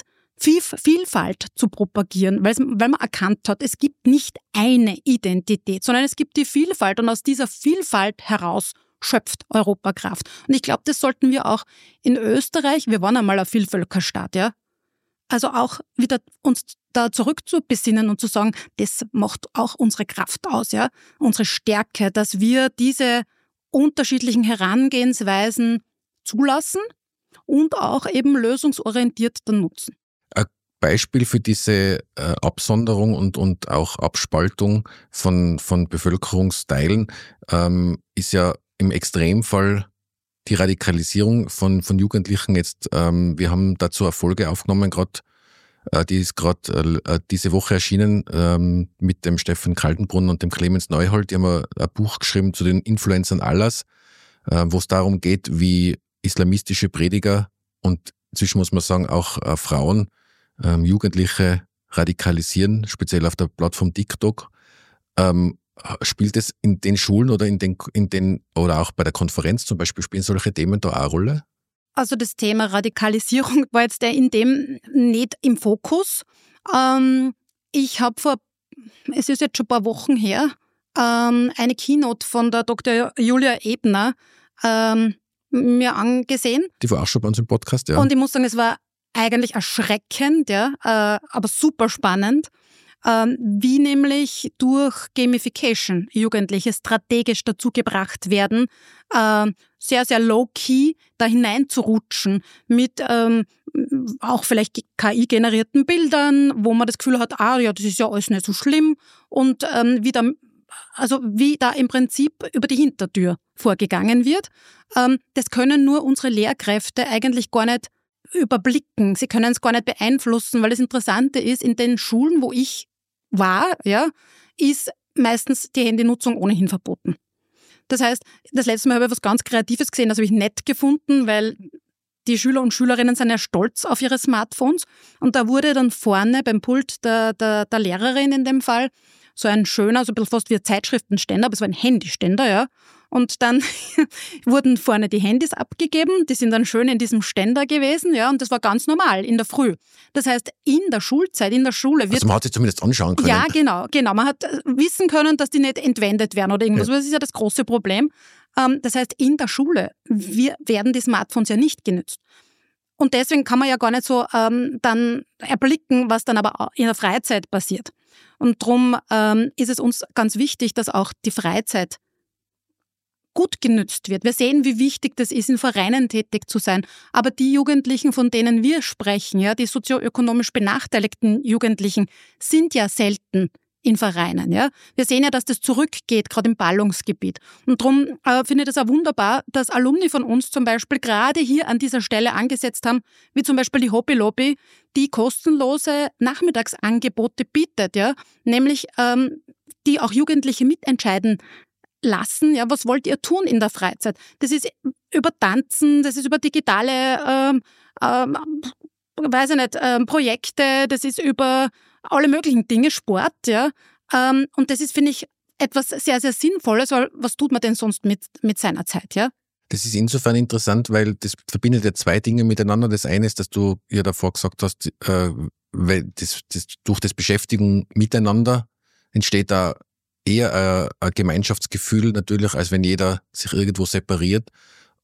Vielfalt zu propagieren, weil, weil man erkannt hat, es gibt nicht eine Identität, sondern es gibt die Vielfalt und aus dieser Vielfalt heraus schöpft Europa Kraft. Und ich glaube, das sollten wir auch in Österreich, wir waren einmal ein Vielvölkerstaat, ja, also auch wieder uns da zurückzubesinnen und zu sagen, das macht auch unsere Kraft aus, ja, unsere Stärke, dass wir diese unterschiedlichen Herangehensweisen zulassen und auch eben lösungsorientiert dann nutzen. Beispiel für diese äh, Absonderung und, und auch Abspaltung von, von Bevölkerungsteilen ähm, ist ja im Extremfall die Radikalisierung von, von Jugendlichen jetzt. Ähm, wir haben dazu eine Folge aufgenommen, gerade äh, die ist gerade äh, diese Woche erschienen ähm, mit dem Steffen Kaltenbrunn und dem Clemens Neuhold. Die haben ein, ein Buch geschrieben zu den Influencern Allahs, äh, wo es darum geht, wie islamistische Prediger und inzwischen muss man sagen auch äh, Frauen Ähm, Jugendliche radikalisieren, speziell auf der Plattform TikTok. Ähm, spielt es in den Schulen oder in den, in den oder auch bei der Konferenz zum Beispiel, spielen solche Themen da auch eine Rolle? Also das Thema Radikalisierung war jetzt der in dem nicht im Fokus. Ähm, ich habe vor, es ist jetzt schon ein paar Wochen her, ähm, eine Keynote von der Doktor Julia Ebner ähm, mir angesehen. Die war auch schon bei uns im Podcast, ja. Und ich muss sagen, es war eigentlich erschreckend, ja, äh, aber super spannend, ähm, wie nämlich durch Gamification Jugendliche strategisch dazu gebracht werden, äh, sehr, sehr low-key da hineinzurutschen mit ähm, auch vielleicht K I-generierten Bildern, wo man das Gefühl hat, ah ja, das ist ja alles nicht so schlimm und ähm, wie da, also wie da im Prinzip über die Hintertür vorgegangen wird. Ähm, das können nur unsere Lehrkräfte eigentlich gar nicht überblicken. Sie können es gar nicht beeinflussen, weil das Interessante ist, in den Schulen, wo ich war, ja, ist meistens die Handynutzung ohnehin verboten. Das heißt, das letzte Mal habe ich was ganz Kreatives gesehen, das habe ich nett gefunden, weil die Schüler und Schülerinnen sind ja stolz auf ihre Smartphones und da wurde dann vorne beim Pult der, der, der Lehrerin in dem Fall so ein schöner, so ein bisschen fast wie ein Zeitschriftenständer, aber es war ein Handyständer, ja. Und dann wurden vorne die Handys abgegeben, die sind dann schön in diesem Ständer gewesen, ja, und das war ganz normal in der Früh. Das heißt, in der Schulzeit, in der Schule wird... Also man hat sie zumindest anschauen können. Ja, genau, genau. Man hat wissen können, dass die nicht entwendet werden oder irgendwas. Ja. Das ist ja das große Problem. Das heißt, in der Schule werden die Smartphones ja nicht genützt. Und deswegen kann man ja gar nicht so ähm, dann erblicken, was dann aber in der Freizeit passiert. Und darum ähm, ist es uns ganz wichtig, dass auch die Freizeit gut genützt wird. Wir sehen, wie wichtig das ist, in Vereinen tätig zu sein. Aber die Jugendlichen, von denen wir sprechen, ja, die sozioökonomisch benachteiligten Jugendlichen, sind ja selten in Vereinen. Ja. Wir sehen ja, dass das zurückgeht, gerade im Ballungsgebiet. Und darum äh, finde ich das auch wunderbar, dass Alumni von uns zum Beispiel gerade hier an dieser Stelle angesetzt haben, wie zum Beispiel die Hobby Lobby, die kostenlose Nachmittagsangebote bietet, ja, nämlich ähm, die auch Jugendliche mitentscheiden lassen, ja, was wollt ihr tun in der Freizeit? Das ist über Tanzen, das ist über digitale, ähm, ähm, weiß ich nicht, ähm, Projekte, das ist über alle möglichen Dinge, Sport, ja, ähm, und das ist, finde ich, etwas sehr, sehr Sinnvolles, weil was tut man denn sonst mit, mit seiner Zeit, ja? Das ist insofern interessant, weil das verbindet ja zwei Dinge miteinander. Das eine ist, dass du ja davor gesagt hast, äh, weil das, das, durch das Beschäftigen miteinander entsteht da eher ein, ein Gemeinschaftsgefühl natürlich, als wenn jeder sich irgendwo separiert.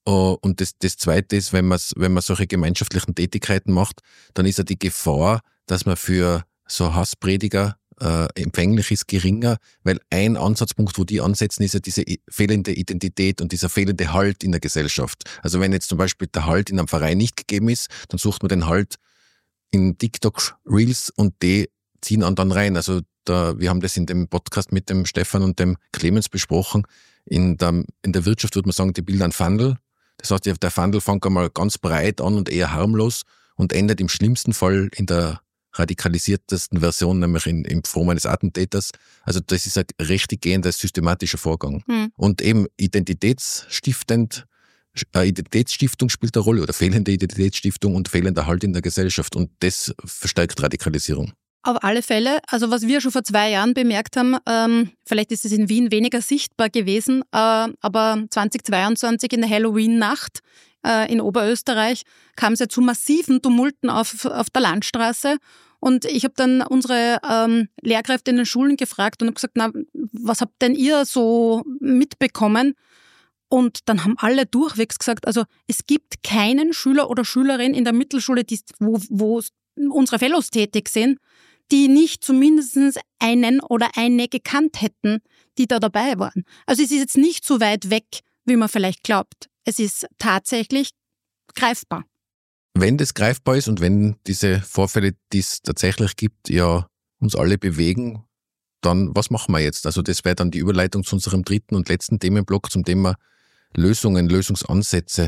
Und das, das Zweite ist, wenn man, wenn man solche gemeinschaftlichen Tätigkeiten macht, dann ist ja die Gefahr, dass man für so Hassprediger äh, empfänglich ist, geringer, weil ein Ansatzpunkt, wo die ansetzen, ist ja diese fehlende Identität und dieser fehlende Halt in der Gesellschaft. Also wenn jetzt zum Beispiel der Halt in einem Verein nicht gegeben ist, dann sucht man den Halt in TikTok-Reels und die ziehen an dann rein. Also da, wir haben das in dem Podcast mit dem Stefan und dem Clemens besprochen. In der, in der Wirtschaft würde man sagen, die bilden einen Funnel. Das heißt, der Funnel fängt einmal ganz breit an und eher harmlos und endet im schlimmsten Fall in der radikalisiertesten Version, nämlich in, in Form eines Attentäters. Also das ist ein richtig gehender, systematischer Vorgang. Mhm. Und eben identitätsstiftend, äh, Identitätsstiftung spielt eine Rolle oder fehlende Identitätsstiftung und fehlender Halt in der Gesellschaft und das verstärkt Radikalisierung. Auf alle Fälle, also was wir schon vor zwei Jahren bemerkt haben, ähm, vielleicht ist es in Wien weniger sichtbar gewesen, äh, aber zweitausendzweiundzwanzig in der Halloween-Nacht äh, in Oberösterreich kam es ja zu massiven Tumulten auf, auf der Landstraße und ich habe dann unsere ähm, Lehrkräfte in den Schulen gefragt und habe gesagt, na, was habt denn ihr so mitbekommen? Und dann haben alle durchwegs gesagt, also es gibt keinen Schüler oder Schülerin in der Mittelschule, die, wo, wo unsere Fellows tätig sind, die nicht zumindest einen oder eine gekannt hätten, die da dabei waren. Also es ist jetzt nicht so weit weg, wie man vielleicht glaubt. Es ist tatsächlich greifbar. Wenn das greifbar ist und wenn diese Vorfälle, die es tatsächlich gibt, ja uns alle bewegen, dann was machen wir jetzt? Also das wäre dann die Überleitung zu unserem dritten und letzten Themenblock zum Thema Lösungen, Lösungsansätze.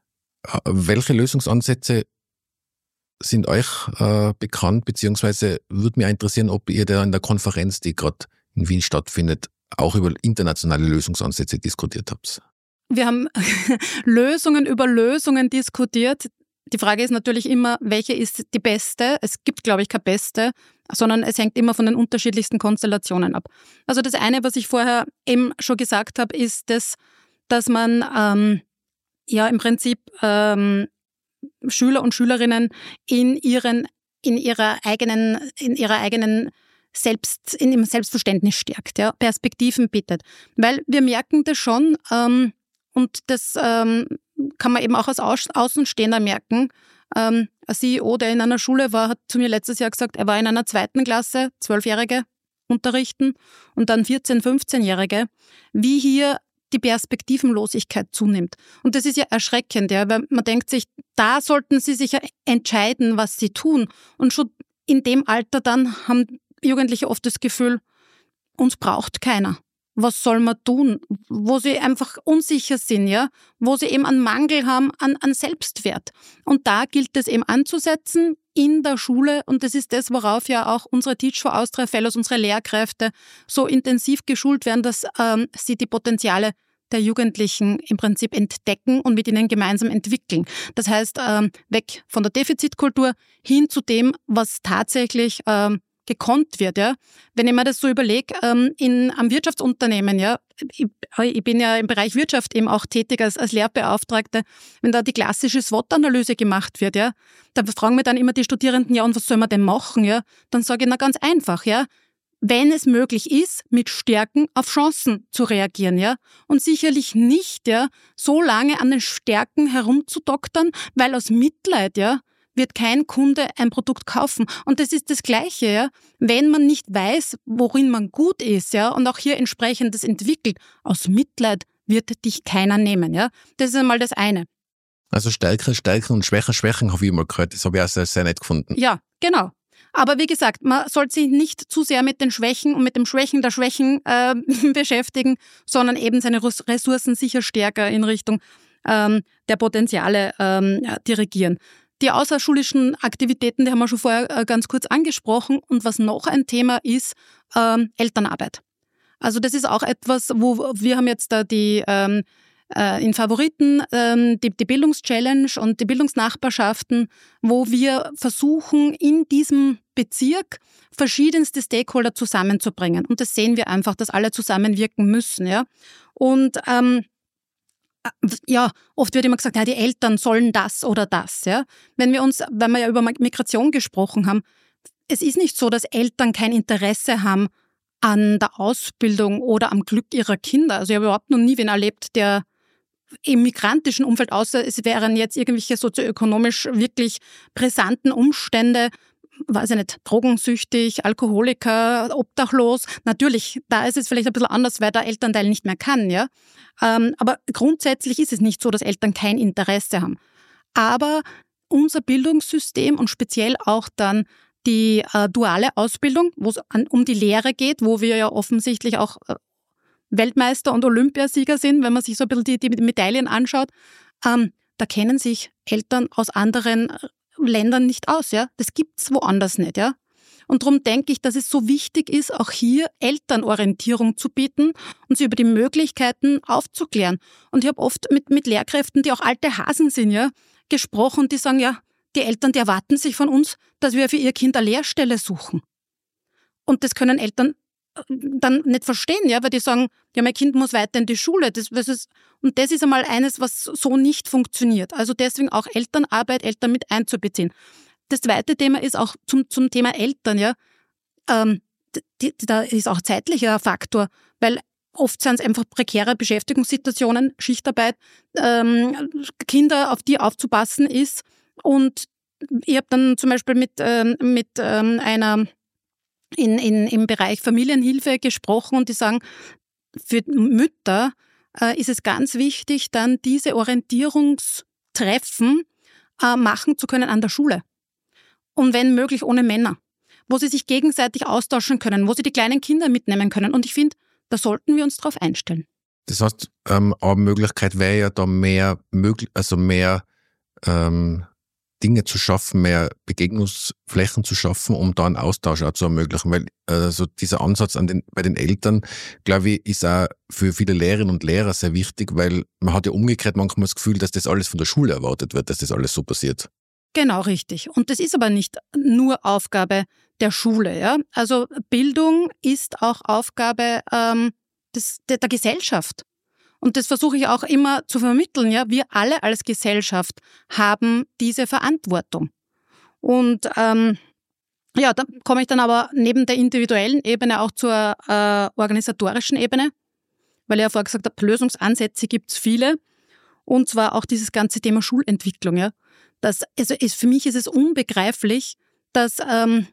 Welche Lösungsansätze sind euch äh, bekannt, beziehungsweise würde mich interessieren, ob ihr da in der Konferenz, die gerade in Wien stattfindet, auch über internationale Lösungsansätze diskutiert habt? Wir haben Lösungen über Lösungen diskutiert. Die Frage ist natürlich immer, welche ist die beste? Es gibt, glaube ich, keine beste, sondern es hängt immer von den unterschiedlichsten Konstellationen ab. Also das eine, was ich vorher eben schon gesagt habe, ist das, dass man ähm, ja im Prinzip ähm, Schüler und Schülerinnen in ihren, in ihrer eigenen, in ihrer eigenen Selbst, in ihrem Selbstverständnis stärkt, ja, Perspektiven bietet. Weil wir merken das schon, ähm, und das ähm, kann man eben auch als Au- Außenstehender merken. Ähm, ein C E O, der in einer Schule war, hat zu mir letztes Jahr gesagt, er war in einer zweiten Klasse, Zwölfjährige unterrichten und dann vierzehn-, fünfzehnjährige, wie hier die Perspektivenlosigkeit zunimmt. Und das ist ja erschreckend, ja, weil man denkt sich, da sollten sie sich ja entscheiden, was sie tun. Und schon in dem Alter dann haben Jugendliche oft das Gefühl, uns braucht keiner. Was soll man tun? Wo sie einfach unsicher sind, ja, wo sie eben einen Mangel haben an, an Selbstwert. Und da gilt es eben anzusetzen in der Schule und das ist das, worauf ja auch unsere Teach for Austria Fellows, unsere Lehrkräfte so intensiv geschult werden, dass ähm, sie die Potenziale der Jugendlichen im Prinzip entdecken und mit ihnen gemeinsam entwickeln. Das heißt, ähm, weg von der Defizitkultur hin zu dem, was tatsächlich ähm, gekonnt wird, ja. Wenn ich mir das so überlege, ähm, in am Wirtschaftsunternehmen, ja, ich, ich bin ja im Bereich Wirtschaft eben auch tätig als, als Lehrbeauftragte, wenn da die klassische SWOT-Analyse gemacht wird, ja, da fragen mir dann immer die Studierenden, ja, und was soll man denn machen, ja? Dann sage ich, na ganz einfach, ja, wenn es möglich ist, mit Stärken auf Chancen zu reagieren, ja, und sicherlich nicht, ja, so lange an den Stärken herumzudoktern, weil aus Mitleid, ja, wird kein Kunde ein Produkt kaufen. Und das ist das Gleiche, ja. Wenn man nicht weiß, worin man gut ist, ja, und auch hier entsprechend das entwickelt, aus Mitleid wird dich keiner nehmen, ja. Das ist einmal das eine. Also stärker, stärker und schwächer, schwächer habe ich immer gehört. Das habe ich auch sehr, sehr nett gefunden. Ja, genau. Aber wie gesagt, man sollte sich nicht zu sehr mit den Schwächen und mit dem Schwächen der Schwächen äh, beschäftigen, sondern eben seine Ressourcen sicher stärker in Richtung ähm, der Potenziale ähm, dirigieren. Die außerschulischen Aktivitäten, die haben wir schon vorher äh, ganz kurz angesprochen. Und was noch ein Thema ist, ähm, Elternarbeit. Also das ist auch etwas, wo wir haben jetzt da die ähm, äh, in Favoriten ähm, die, die Bildungschallenge und die Bildungsnachbarschaften, wo wir versuchen, in diesem Bezirk verschiedenste Stakeholder zusammenzubringen. Und das sehen wir einfach, dass alle zusammenwirken müssen. Ja? Und ähm, ja, oft wird immer gesagt, ja, die Eltern sollen das oder das. Ja? Wenn wir uns, wenn wir ja über Migration gesprochen haben, es ist nicht so, dass Eltern kein Interesse haben an der Ausbildung oder am Glück ihrer Kinder. Also ich habe überhaupt noch nie wen erlebt, der im migrantischen Umfeld, außer es wären jetzt irgendwelche sozioökonomisch wirklich brisanten Umstände, weiß ich nicht, drogensüchtig, Alkoholiker, obdachlos. Natürlich, da ist es vielleicht ein bisschen anders, weil der Elternteil nicht mehr kann, ja. Ähm, aber grundsätzlich ist es nicht so, dass Eltern kein Interesse haben. Aber unser Bildungssystem und speziell auch dann die äh, duale Ausbildung, wo es an, um die Lehre geht, wo wir ja offensichtlich auch äh, Weltmeister und Olympiasieger sind, wenn man sich so ein bisschen die, die Medaillen anschaut, ähm, da kennen sich Eltern aus anderen Ländern nicht aus, ja. Das gibt's woanders nicht, ja. Und darum denke ich, dass es so wichtig ist, auch hier Elternorientierung zu bieten und sie über die Möglichkeiten aufzuklären. Und ich habe oft mit, mit Lehrkräften, die auch alte Hasen sind, ja, gesprochen, die sagen, ja, die Eltern, die erwarten sich von uns, dass wir für ihr Kind eine Lehrstelle suchen. Und das können Eltern dann nicht verstehen, ja, weil die sagen, ja, mein Kind muss weiter in die Schule. Das, das ist, und das ist einmal eines, was so nicht funktioniert. Also deswegen auch Elternarbeit, Eltern mit einzubeziehen. Das zweite Thema ist auch zum, zum Thema Eltern, ja. Ähm, die, da ist auch zeitlicher Faktor, weil oft sind es einfach prekäre Beschäftigungssituationen, Schichtarbeit, ähm, Kinder, auf die aufzupassen ist. Und ich habe dann zum Beispiel mit, ähm, mit ähm, einer in, in, im Bereich Familienhilfe gesprochen und die sagen, für Mütter äh, ist es ganz wichtig, dann diese Orientierungstreffen äh, machen zu können an der Schule. Und wenn möglich ohne Männer, wo sie sich gegenseitig austauschen können, wo sie die kleinen Kinder mitnehmen können. Und ich finde, da sollten wir uns drauf einstellen. Das heißt, ähm, eine Möglichkeit wäre ja da mehr, möglich, also mehr ähm, Dinge zu schaffen, mehr Begegnungsflächen zu schaffen, um da einen Austausch auch zu ermöglichen. Weil also dieser Ansatz an den, bei den Eltern, glaube ich, ist auch für viele Lehrerinnen und Lehrer sehr wichtig, weil man hat ja umgekehrt manchmal das Gefühl, dass das alles von der Schule erwartet wird, dass das alles so passiert. Genau, richtig. Und das ist aber nicht nur Aufgabe der Schule. Ja? Also Bildung ist auch Aufgabe ähm, des, der, der Gesellschaft. Und das versuche ich auch immer zu vermitteln. Ja, wir alle als Gesellschaft haben diese Verantwortung. Und ähm, ja, da komme ich dann aber neben der individuellen Ebene auch zur äh, organisatorischen Ebene, weil ich ja vorher gesagt habe, Lösungsansätze gibt es viele. Und zwar auch dieses ganze Thema Schulentwicklung. Ja, das also ist, für mich ist es unbegreiflich, dass ähm,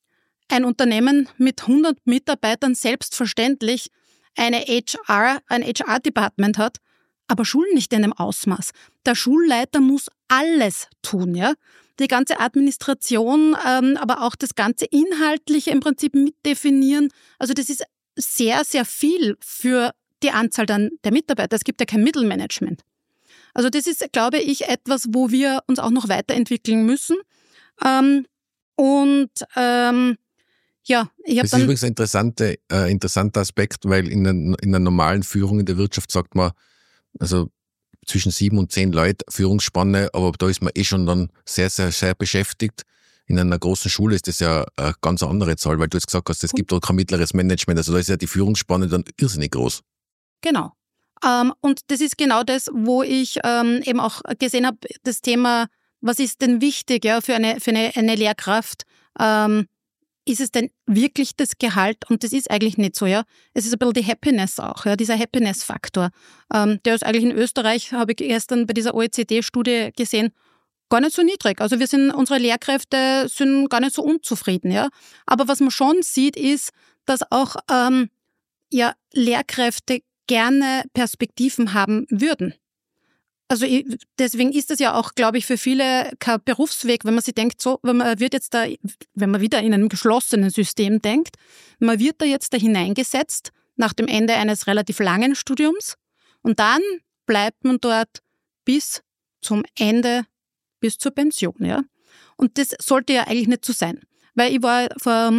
ein Unternehmen mit hundert Mitarbeitern selbstverständlich eine H R, ein H R-Department hat, aber Schulen nicht in dem Ausmaß. Der Schulleiter muss alles tun, ja. Die ganze Administration, ähm, aber auch das ganze Inhaltliche im Prinzip mitdefinieren. Also das ist sehr, sehr viel für die Anzahl dann der Mitarbeiter. Es gibt ja kein Mittelmanagement. Also das ist, glaube ich, etwas, wo wir uns auch noch weiterentwickeln müssen. Ähm, und ähm, Ja, ich habe Das ist übrigens ein interessanter, äh, interessanter Aspekt, weil in der, in der normalen Führung in der Wirtschaft sagt man, also zwischen sieben und zehn Leute Führungsspanne, aber da ist man eh schon dann sehr, sehr, sehr beschäftigt. In einer großen Schule ist das ja eine ganz andere Zahl, weil du jetzt gesagt hast, es gibt auch kein mittleres Management, also da ist ja die Führungsspanne dann irrsinnig groß. Genau. Ähm, und das ist genau das, wo ich ähm, eben auch gesehen habe, das Thema, was ist denn wichtig, ja, für eine, für eine, eine Lehrkraft, ähm, ist es denn wirklich das Gehalt? Und das ist eigentlich nicht so, ja. Es ist ein bisschen die Happiness auch, ja, dieser Happiness-Faktor. Ähm, der ist eigentlich in Österreich, habe ich gestern bei dieser O E C D-Studie gesehen, gar nicht so niedrig. Also wir sind, unsere Lehrkräfte sind gar nicht so unzufrieden, ja. Aber was man schon sieht, ist, dass auch ähm, ja, Lehrkräfte gerne Perspektiven haben würden. Also ich, deswegen ist das ja auch, glaube ich, für viele kein Berufsweg, wenn man sich denkt, so, wenn man wird jetzt da, wenn man wieder in einem geschlossenen System denkt, man wird da jetzt da hineingesetzt nach dem Ende eines relativ langen Studiums und dann bleibt man dort bis zum Ende, bis zur Pension, ja. Und das sollte ja eigentlich nicht so sein, weil ich war vor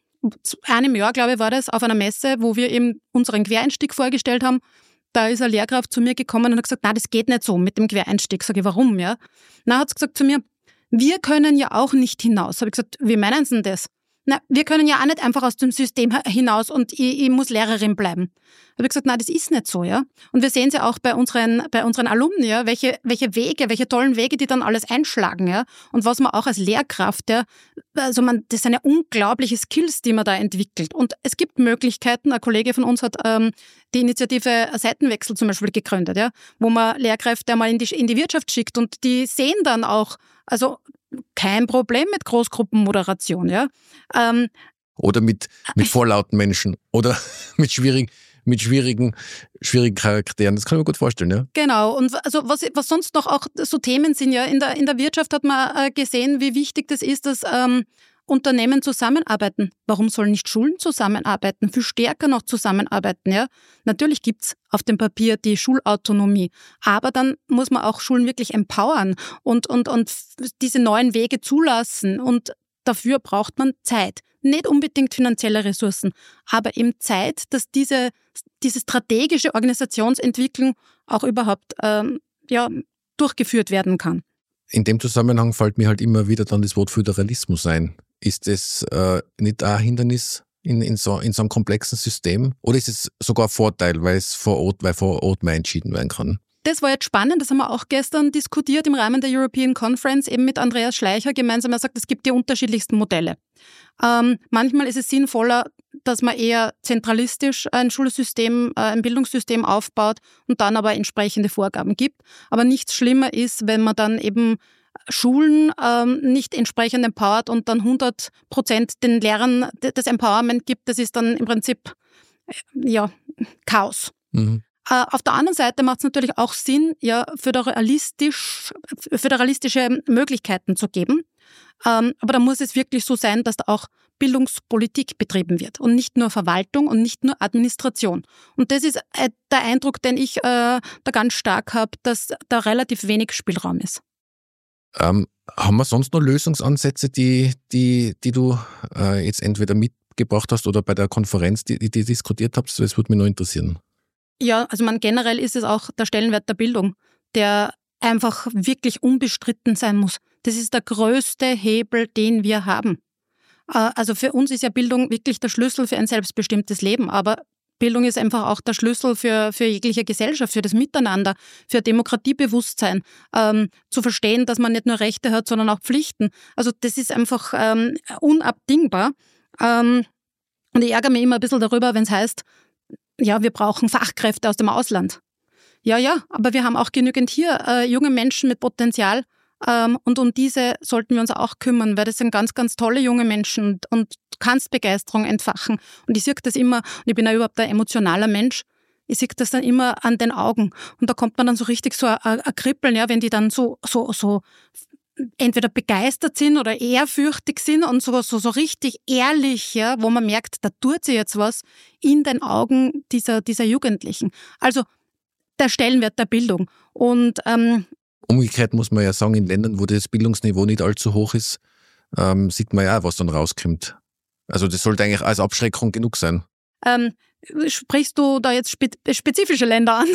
einem Jahr, glaube ich, war das, auf einer Messe, wo wir eben unseren Quereinstieg vorgestellt haben. Da ist eine Lehrkraft zu mir gekommen und hat gesagt, na, das geht nicht so mit dem Quereinstieg. Sag ich, warum, ja? Na, hat sie gesagt zu mir, wir können ja auch nicht hinaus. Habe ich gesagt, wie meinen Sie denn das? na, wir können ja auch nicht einfach aus dem System hinaus und ich, ich muss Lehrerin bleiben. Da habe ich gesagt, nein, das ist nicht so, ja. Und wir sehen es ja auch bei unseren, bei unseren Alumni, ja, welche, welche Wege, welche tollen Wege die dann alles einschlagen, ja. Und was man auch als Lehrkraft, ja, also man, das sind ja unglaubliche Skills, die man da entwickelt. Und es gibt Möglichkeiten, ein Kollege von uns hat ähm, die Initiative Seitenwechsel zum Beispiel gegründet, ja, wo man Lehrkräfte einmal in die, in die Wirtschaft schickt und die sehen dann auch, also kein Problem mit Großgruppenmoderation, ja. Ähm, oder mit, mit vorlauten Menschen oder mit schwierigen, mit schwierigen, schwierigen Charakteren. Das kann ich mir gut vorstellen, ja. Genau. Und also was, was sonst noch auch so Themen sind, ja, in der, in der Wirtschaft hat man äh, gesehen, wie wichtig das ist, dass ähm, Unternehmen zusammenarbeiten. Warum sollen nicht Schulen zusammenarbeiten? Viel stärker noch zusammenarbeiten, ja. Natürlich gibt's auf dem Papier die Schulautonomie, aber dann muss man auch Schulen wirklich empowern und, und, und diese neuen Wege zulassen und dafür braucht man Zeit. Nicht unbedingt finanzielle Ressourcen, aber eben Zeit, dass diese, diese strategische Organisationsentwicklung auch überhaupt ähm, ja, durchgeführt werden kann. In dem Zusammenhang fällt mir halt immer wieder dann das Wort Föderalismus ein. Ist das äh, nicht ein Hindernis in, in, so, in so einem komplexen System? Oder ist es sogar ein Vorteil, weil es vor Ort, weil vor Ort mehr entschieden werden kann? Das war jetzt spannend, das haben wir auch gestern diskutiert im Rahmen der European Conference, eben mit Andreas Schleicher gemeinsam. Er sagt, es gibt die unterschiedlichsten Modelle. Ähm, manchmal ist es sinnvoller, dass man eher zentralistisch ein Schulsystem, äh, ein Bildungssystem aufbaut und dann aber entsprechende Vorgaben gibt. Aber nichts schlimmer ist, wenn man dann eben Schulen ähm, nicht entsprechend empowert und dann hundert Prozent den Lehrern das Empowerment gibt. Das ist dann im Prinzip ja, Chaos. Mhm. Äh, auf der anderen Seite macht es natürlich auch Sinn, ja, föderalistisch, föderalistische Möglichkeiten zu geben. Ähm, aber da muss es wirklich so sein, dass da auch Bildungspolitik betrieben wird und nicht nur Verwaltung und nicht nur Administration. Und das ist äh, der Eindruck, den ich äh, da ganz stark habe, dass da relativ wenig Spielraum ist. Ähm, haben wir sonst noch Lösungsansätze, die, die, die du äh, jetzt entweder mitgebracht hast oder bei der Konferenz, die, die, die diskutiert habt? Das würde mich noch interessieren. Ja, also man generell ist es auch der Stellenwert der Bildung, der einfach wirklich unbestritten sein muss. Das ist der größte Hebel, den wir haben. Also für uns ist ja Bildung wirklich der Schlüssel für ein selbstbestimmtes Leben, aber Bildung ist einfach auch der Schlüssel für, für jegliche Gesellschaft, für das Miteinander, für Demokratiebewusstsein, ähm, zu verstehen, dass man nicht nur Rechte hat, sondern auch Pflichten. Also das ist einfach ähm, unabdingbar. Ähm, und ich ärgere mich immer ein bisschen darüber, wenn es heißt, ja, wir brauchen Fachkräfte aus dem Ausland. Ja, ja, aber wir haben auch genügend hier äh, junge Menschen mit Potenzial, ähm, und um diese sollten wir uns auch kümmern, weil das sind ganz, ganz tolle junge Menschen und, und du kannst Begeisterung entfachen. Und ich sehe das immer, und ich bin ja überhaupt ein emotionaler Mensch, ich sehe das dann immer an den Augen. Und da kommt man dann so richtig so ein, ein Kribbeln, ja, wenn die dann so, so, so entweder begeistert sind oder ehrfürchtig sind und so, so, so richtig ehrlich, ja, wo man merkt, da tut sich jetzt was in den Augen dieser, dieser Jugendlichen. Also der Stellenwert der Bildung. Und ähm, umgekehrt muss man ja sagen, in Ländern, wo das Bildungsniveau nicht allzu hoch ist, ähm, sieht man ja auch, was dann rauskommt. Also das sollte eigentlich als Abschreckung genug sein. Ähm, sprichst du da jetzt spe- spezifische Länder an?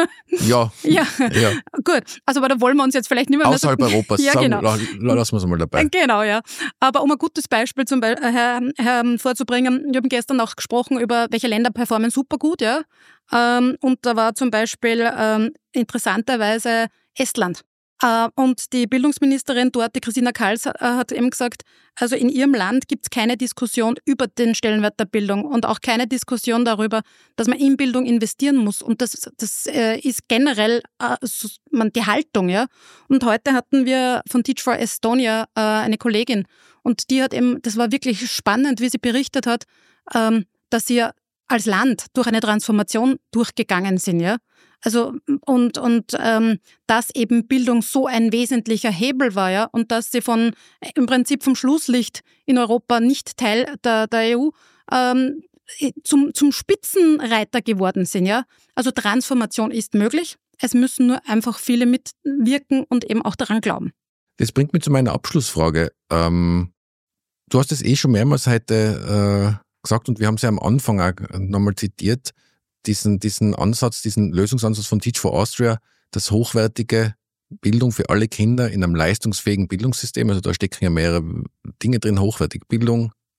Ja. ja. ja. Gut, also aber da wollen wir uns jetzt vielleicht nicht mehr... Außerhalb mehr so, Europas, ja, sagen, genau. lassen wir es mal dabei. Genau, ja. Aber um ein gutes Beispiel zum Be- äh, äh, vorzubringen, wir haben gestern auch gesprochen über, welche Länder performen super gut, ja. Ähm, und da war zum Beispiel ähm, interessanterweise Estland. Uh, und die Bildungsministerin dort, die Christina Kals, uh, hat eben gesagt, also in ihrem Land gibt es keine Diskussion über den Stellenwert der Bildung und auch keine Diskussion darüber, dass man in Bildung investieren muss. Und das, das äh, ist generell äh, so, man, die Haltung. Ja. Und heute hatten wir von Teach for Estonia äh, eine Kollegin und die hat eben, das war wirklich spannend, wie sie berichtet hat, ähm, dass sie als Land durch eine Transformation durchgegangen sind. Ja. Also und und ähm, dass eben Bildung so ein wesentlicher Hebel war, ja, und dass sie von im Prinzip vom Schlusslicht in Europa nicht Teil der, der E U ähm, zum zum Spitzenreiter geworden sind, ja. Also Transformation ist möglich. Es müssen nur einfach viele mitwirken und eben auch daran glauben. Das bringt mich zu meiner Abschlussfrage. Ähm, du hast es eh schon mehrmals heute äh, gesagt und wir haben es ja am Anfang auch nochmal zitiert. Diesen, diesen Ansatz, diesen Lösungsansatz von Teach for Austria, dass hochwertige Bildung für alle Kinder in einem leistungsfähigen Bildungssystem, also da stecken ja mehrere Dinge drin, hochwertige Bildung,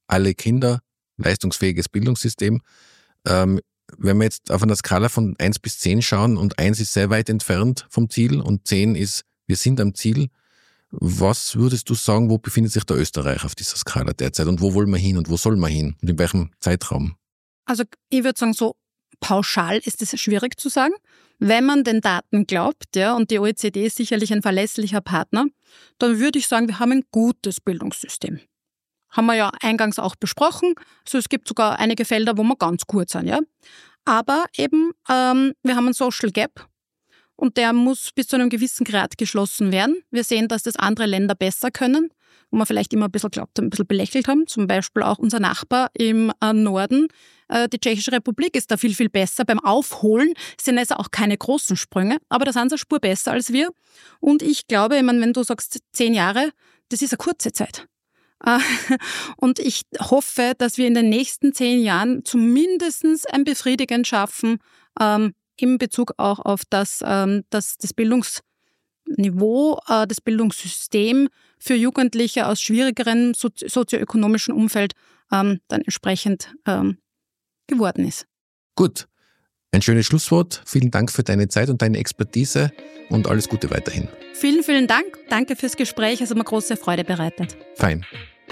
alle Kinder, leistungsfähiges Bildungssystem. Ähm, wenn wir jetzt auf einer Skala von eins bis zehn schauen und eins ist sehr weit entfernt vom Ziel und zehn ist, wir sind am Ziel, was würdest du sagen, wo befindet sich der Österreich auf dieser Skala derzeit und wo wollen wir hin und wo soll man hin und in welchem Zeitraum? Also ich würde sagen, so pauschal ist es schwierig zu sagen. Wenn man den Daten glaubt, ja, und die O E C D ist sicherlich ein verlässlicher Partner, dann würde ich sagen, wir haben ein gutes Bildungssystem. Haben wir ja eingangs auch besprochen. Also es gibt sogar einige Felder, wo wir ganz gut sind. Ja. Aber eben, ähm, wir haben einen Social Gap und der muss bis zu einem gewissen Grad geschlossen werden. Wir sehen, dass das andere Länder besser können, wo man vielleicht immer ein bisschen glaubt, ein bisschen belächelt haben. Zum Beispiel auch unser Nachbar im äh, Norden, äh, die Tschechische Republik, ist da viel, viel besser. Beim Aufholen sind es auch keine großen Sprünge, aber da sind sie eine Spur besser als wir. Und ich glaube, ich meine, wenn du sagst zehn Jahre, das ist eine kurze Zeit. Und ich hoffe, dass wir in den nächsten zehn Jahren zumindest ein Befriedigend schaffen, ähm, in Bezug auch auf das, ähm, das, das Bildungsniveau, äh, das Bildungssystem für Jugendliche aus schwierigerem sozi- sozioökonomischen Umfeld ähm, dann entsprechend ähm, geworden ist. Gut, ein schönes Schlusswort. Vielen Dank für deine Zeit und deine Expertise und alles Gute weiterhin. Vielen, vielen Dank. Danke fürs Gespräch. Es hat mir große Freude bereitet. Fein.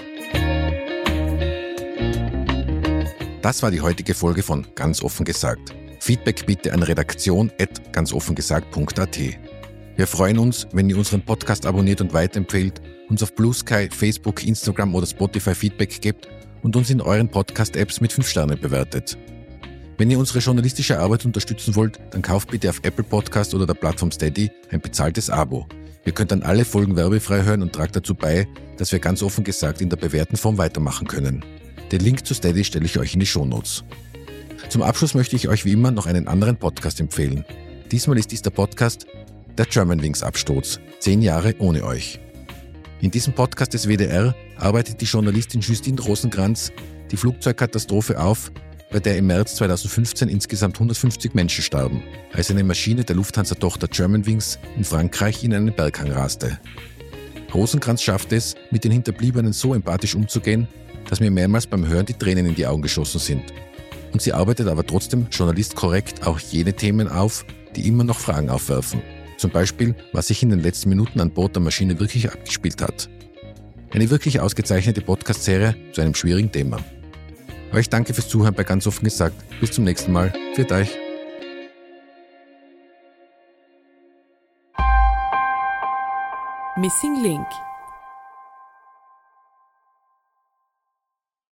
Das war die heutige Folge von Ganz offen gesagt. Feedback bitte an redaktion at ganzoffengesagt punkt a t. Wir freuen uns, wenn ihr unseren Podcast abonniert und weiterempfehlt, uns auf Blue Sky, Facebook, Instagram oder Spotify Feedback gebt und uns in euren Podcast-Apps mit fünf Sternen bewertet. Wenn ihr unsere journalistische Arbeit unterstützen wollt, dann kauft bitte auf Apple Podcast oder der Plattform Steady ein bezahltes Abo. Ihr könnt dann alle Folgen werbefrei hören und tragt dazu bei, dass wir ganz offen gesagt in der bewährten Form weitermachen können. Den Link zu Steady stelle ich euch in die Shownotes. Zum Abschluss möchte ich euch wie immer noch einen anderen Podcast empfehlen. Diesmal ist dies der Podcast Der Germanwings Absturz. Zehn Jahre ohne euch. In diesem Podcast des W D R arbeitet die Journalistin Justine Rosenkranz die Flugzeugkatastrophe auf, bei der im März zweitausendfünfzehn insgesamt hundertfünfzig Menschen starben, als eine Maschine der Lufthansa-Tochter Germanwings in Frankreich in einen Berghang raste. Rosenkranz schafft es, mit den Hinterbliebenen so empathisch umzugehen, dass mir mehrmals beim Hören die Tränen in die Augen geschossen sind. Und sie arbeitet aber trotzdem journalistkorrekt auch jene Themen auf, die immer noch Fragen aufwerfen. Zum Beispiel, was sich in den letzten Minuten an Bord der Maschine wirklich abgespielt hat. Eine wirklich ausgezeichnete Podcast-Serie zu einem schwierigen Thema. Euch danke fürs Zuhören bei Ganz offen gesagt. Bis zum nächsten Mal. Pfiat euch. Missing Link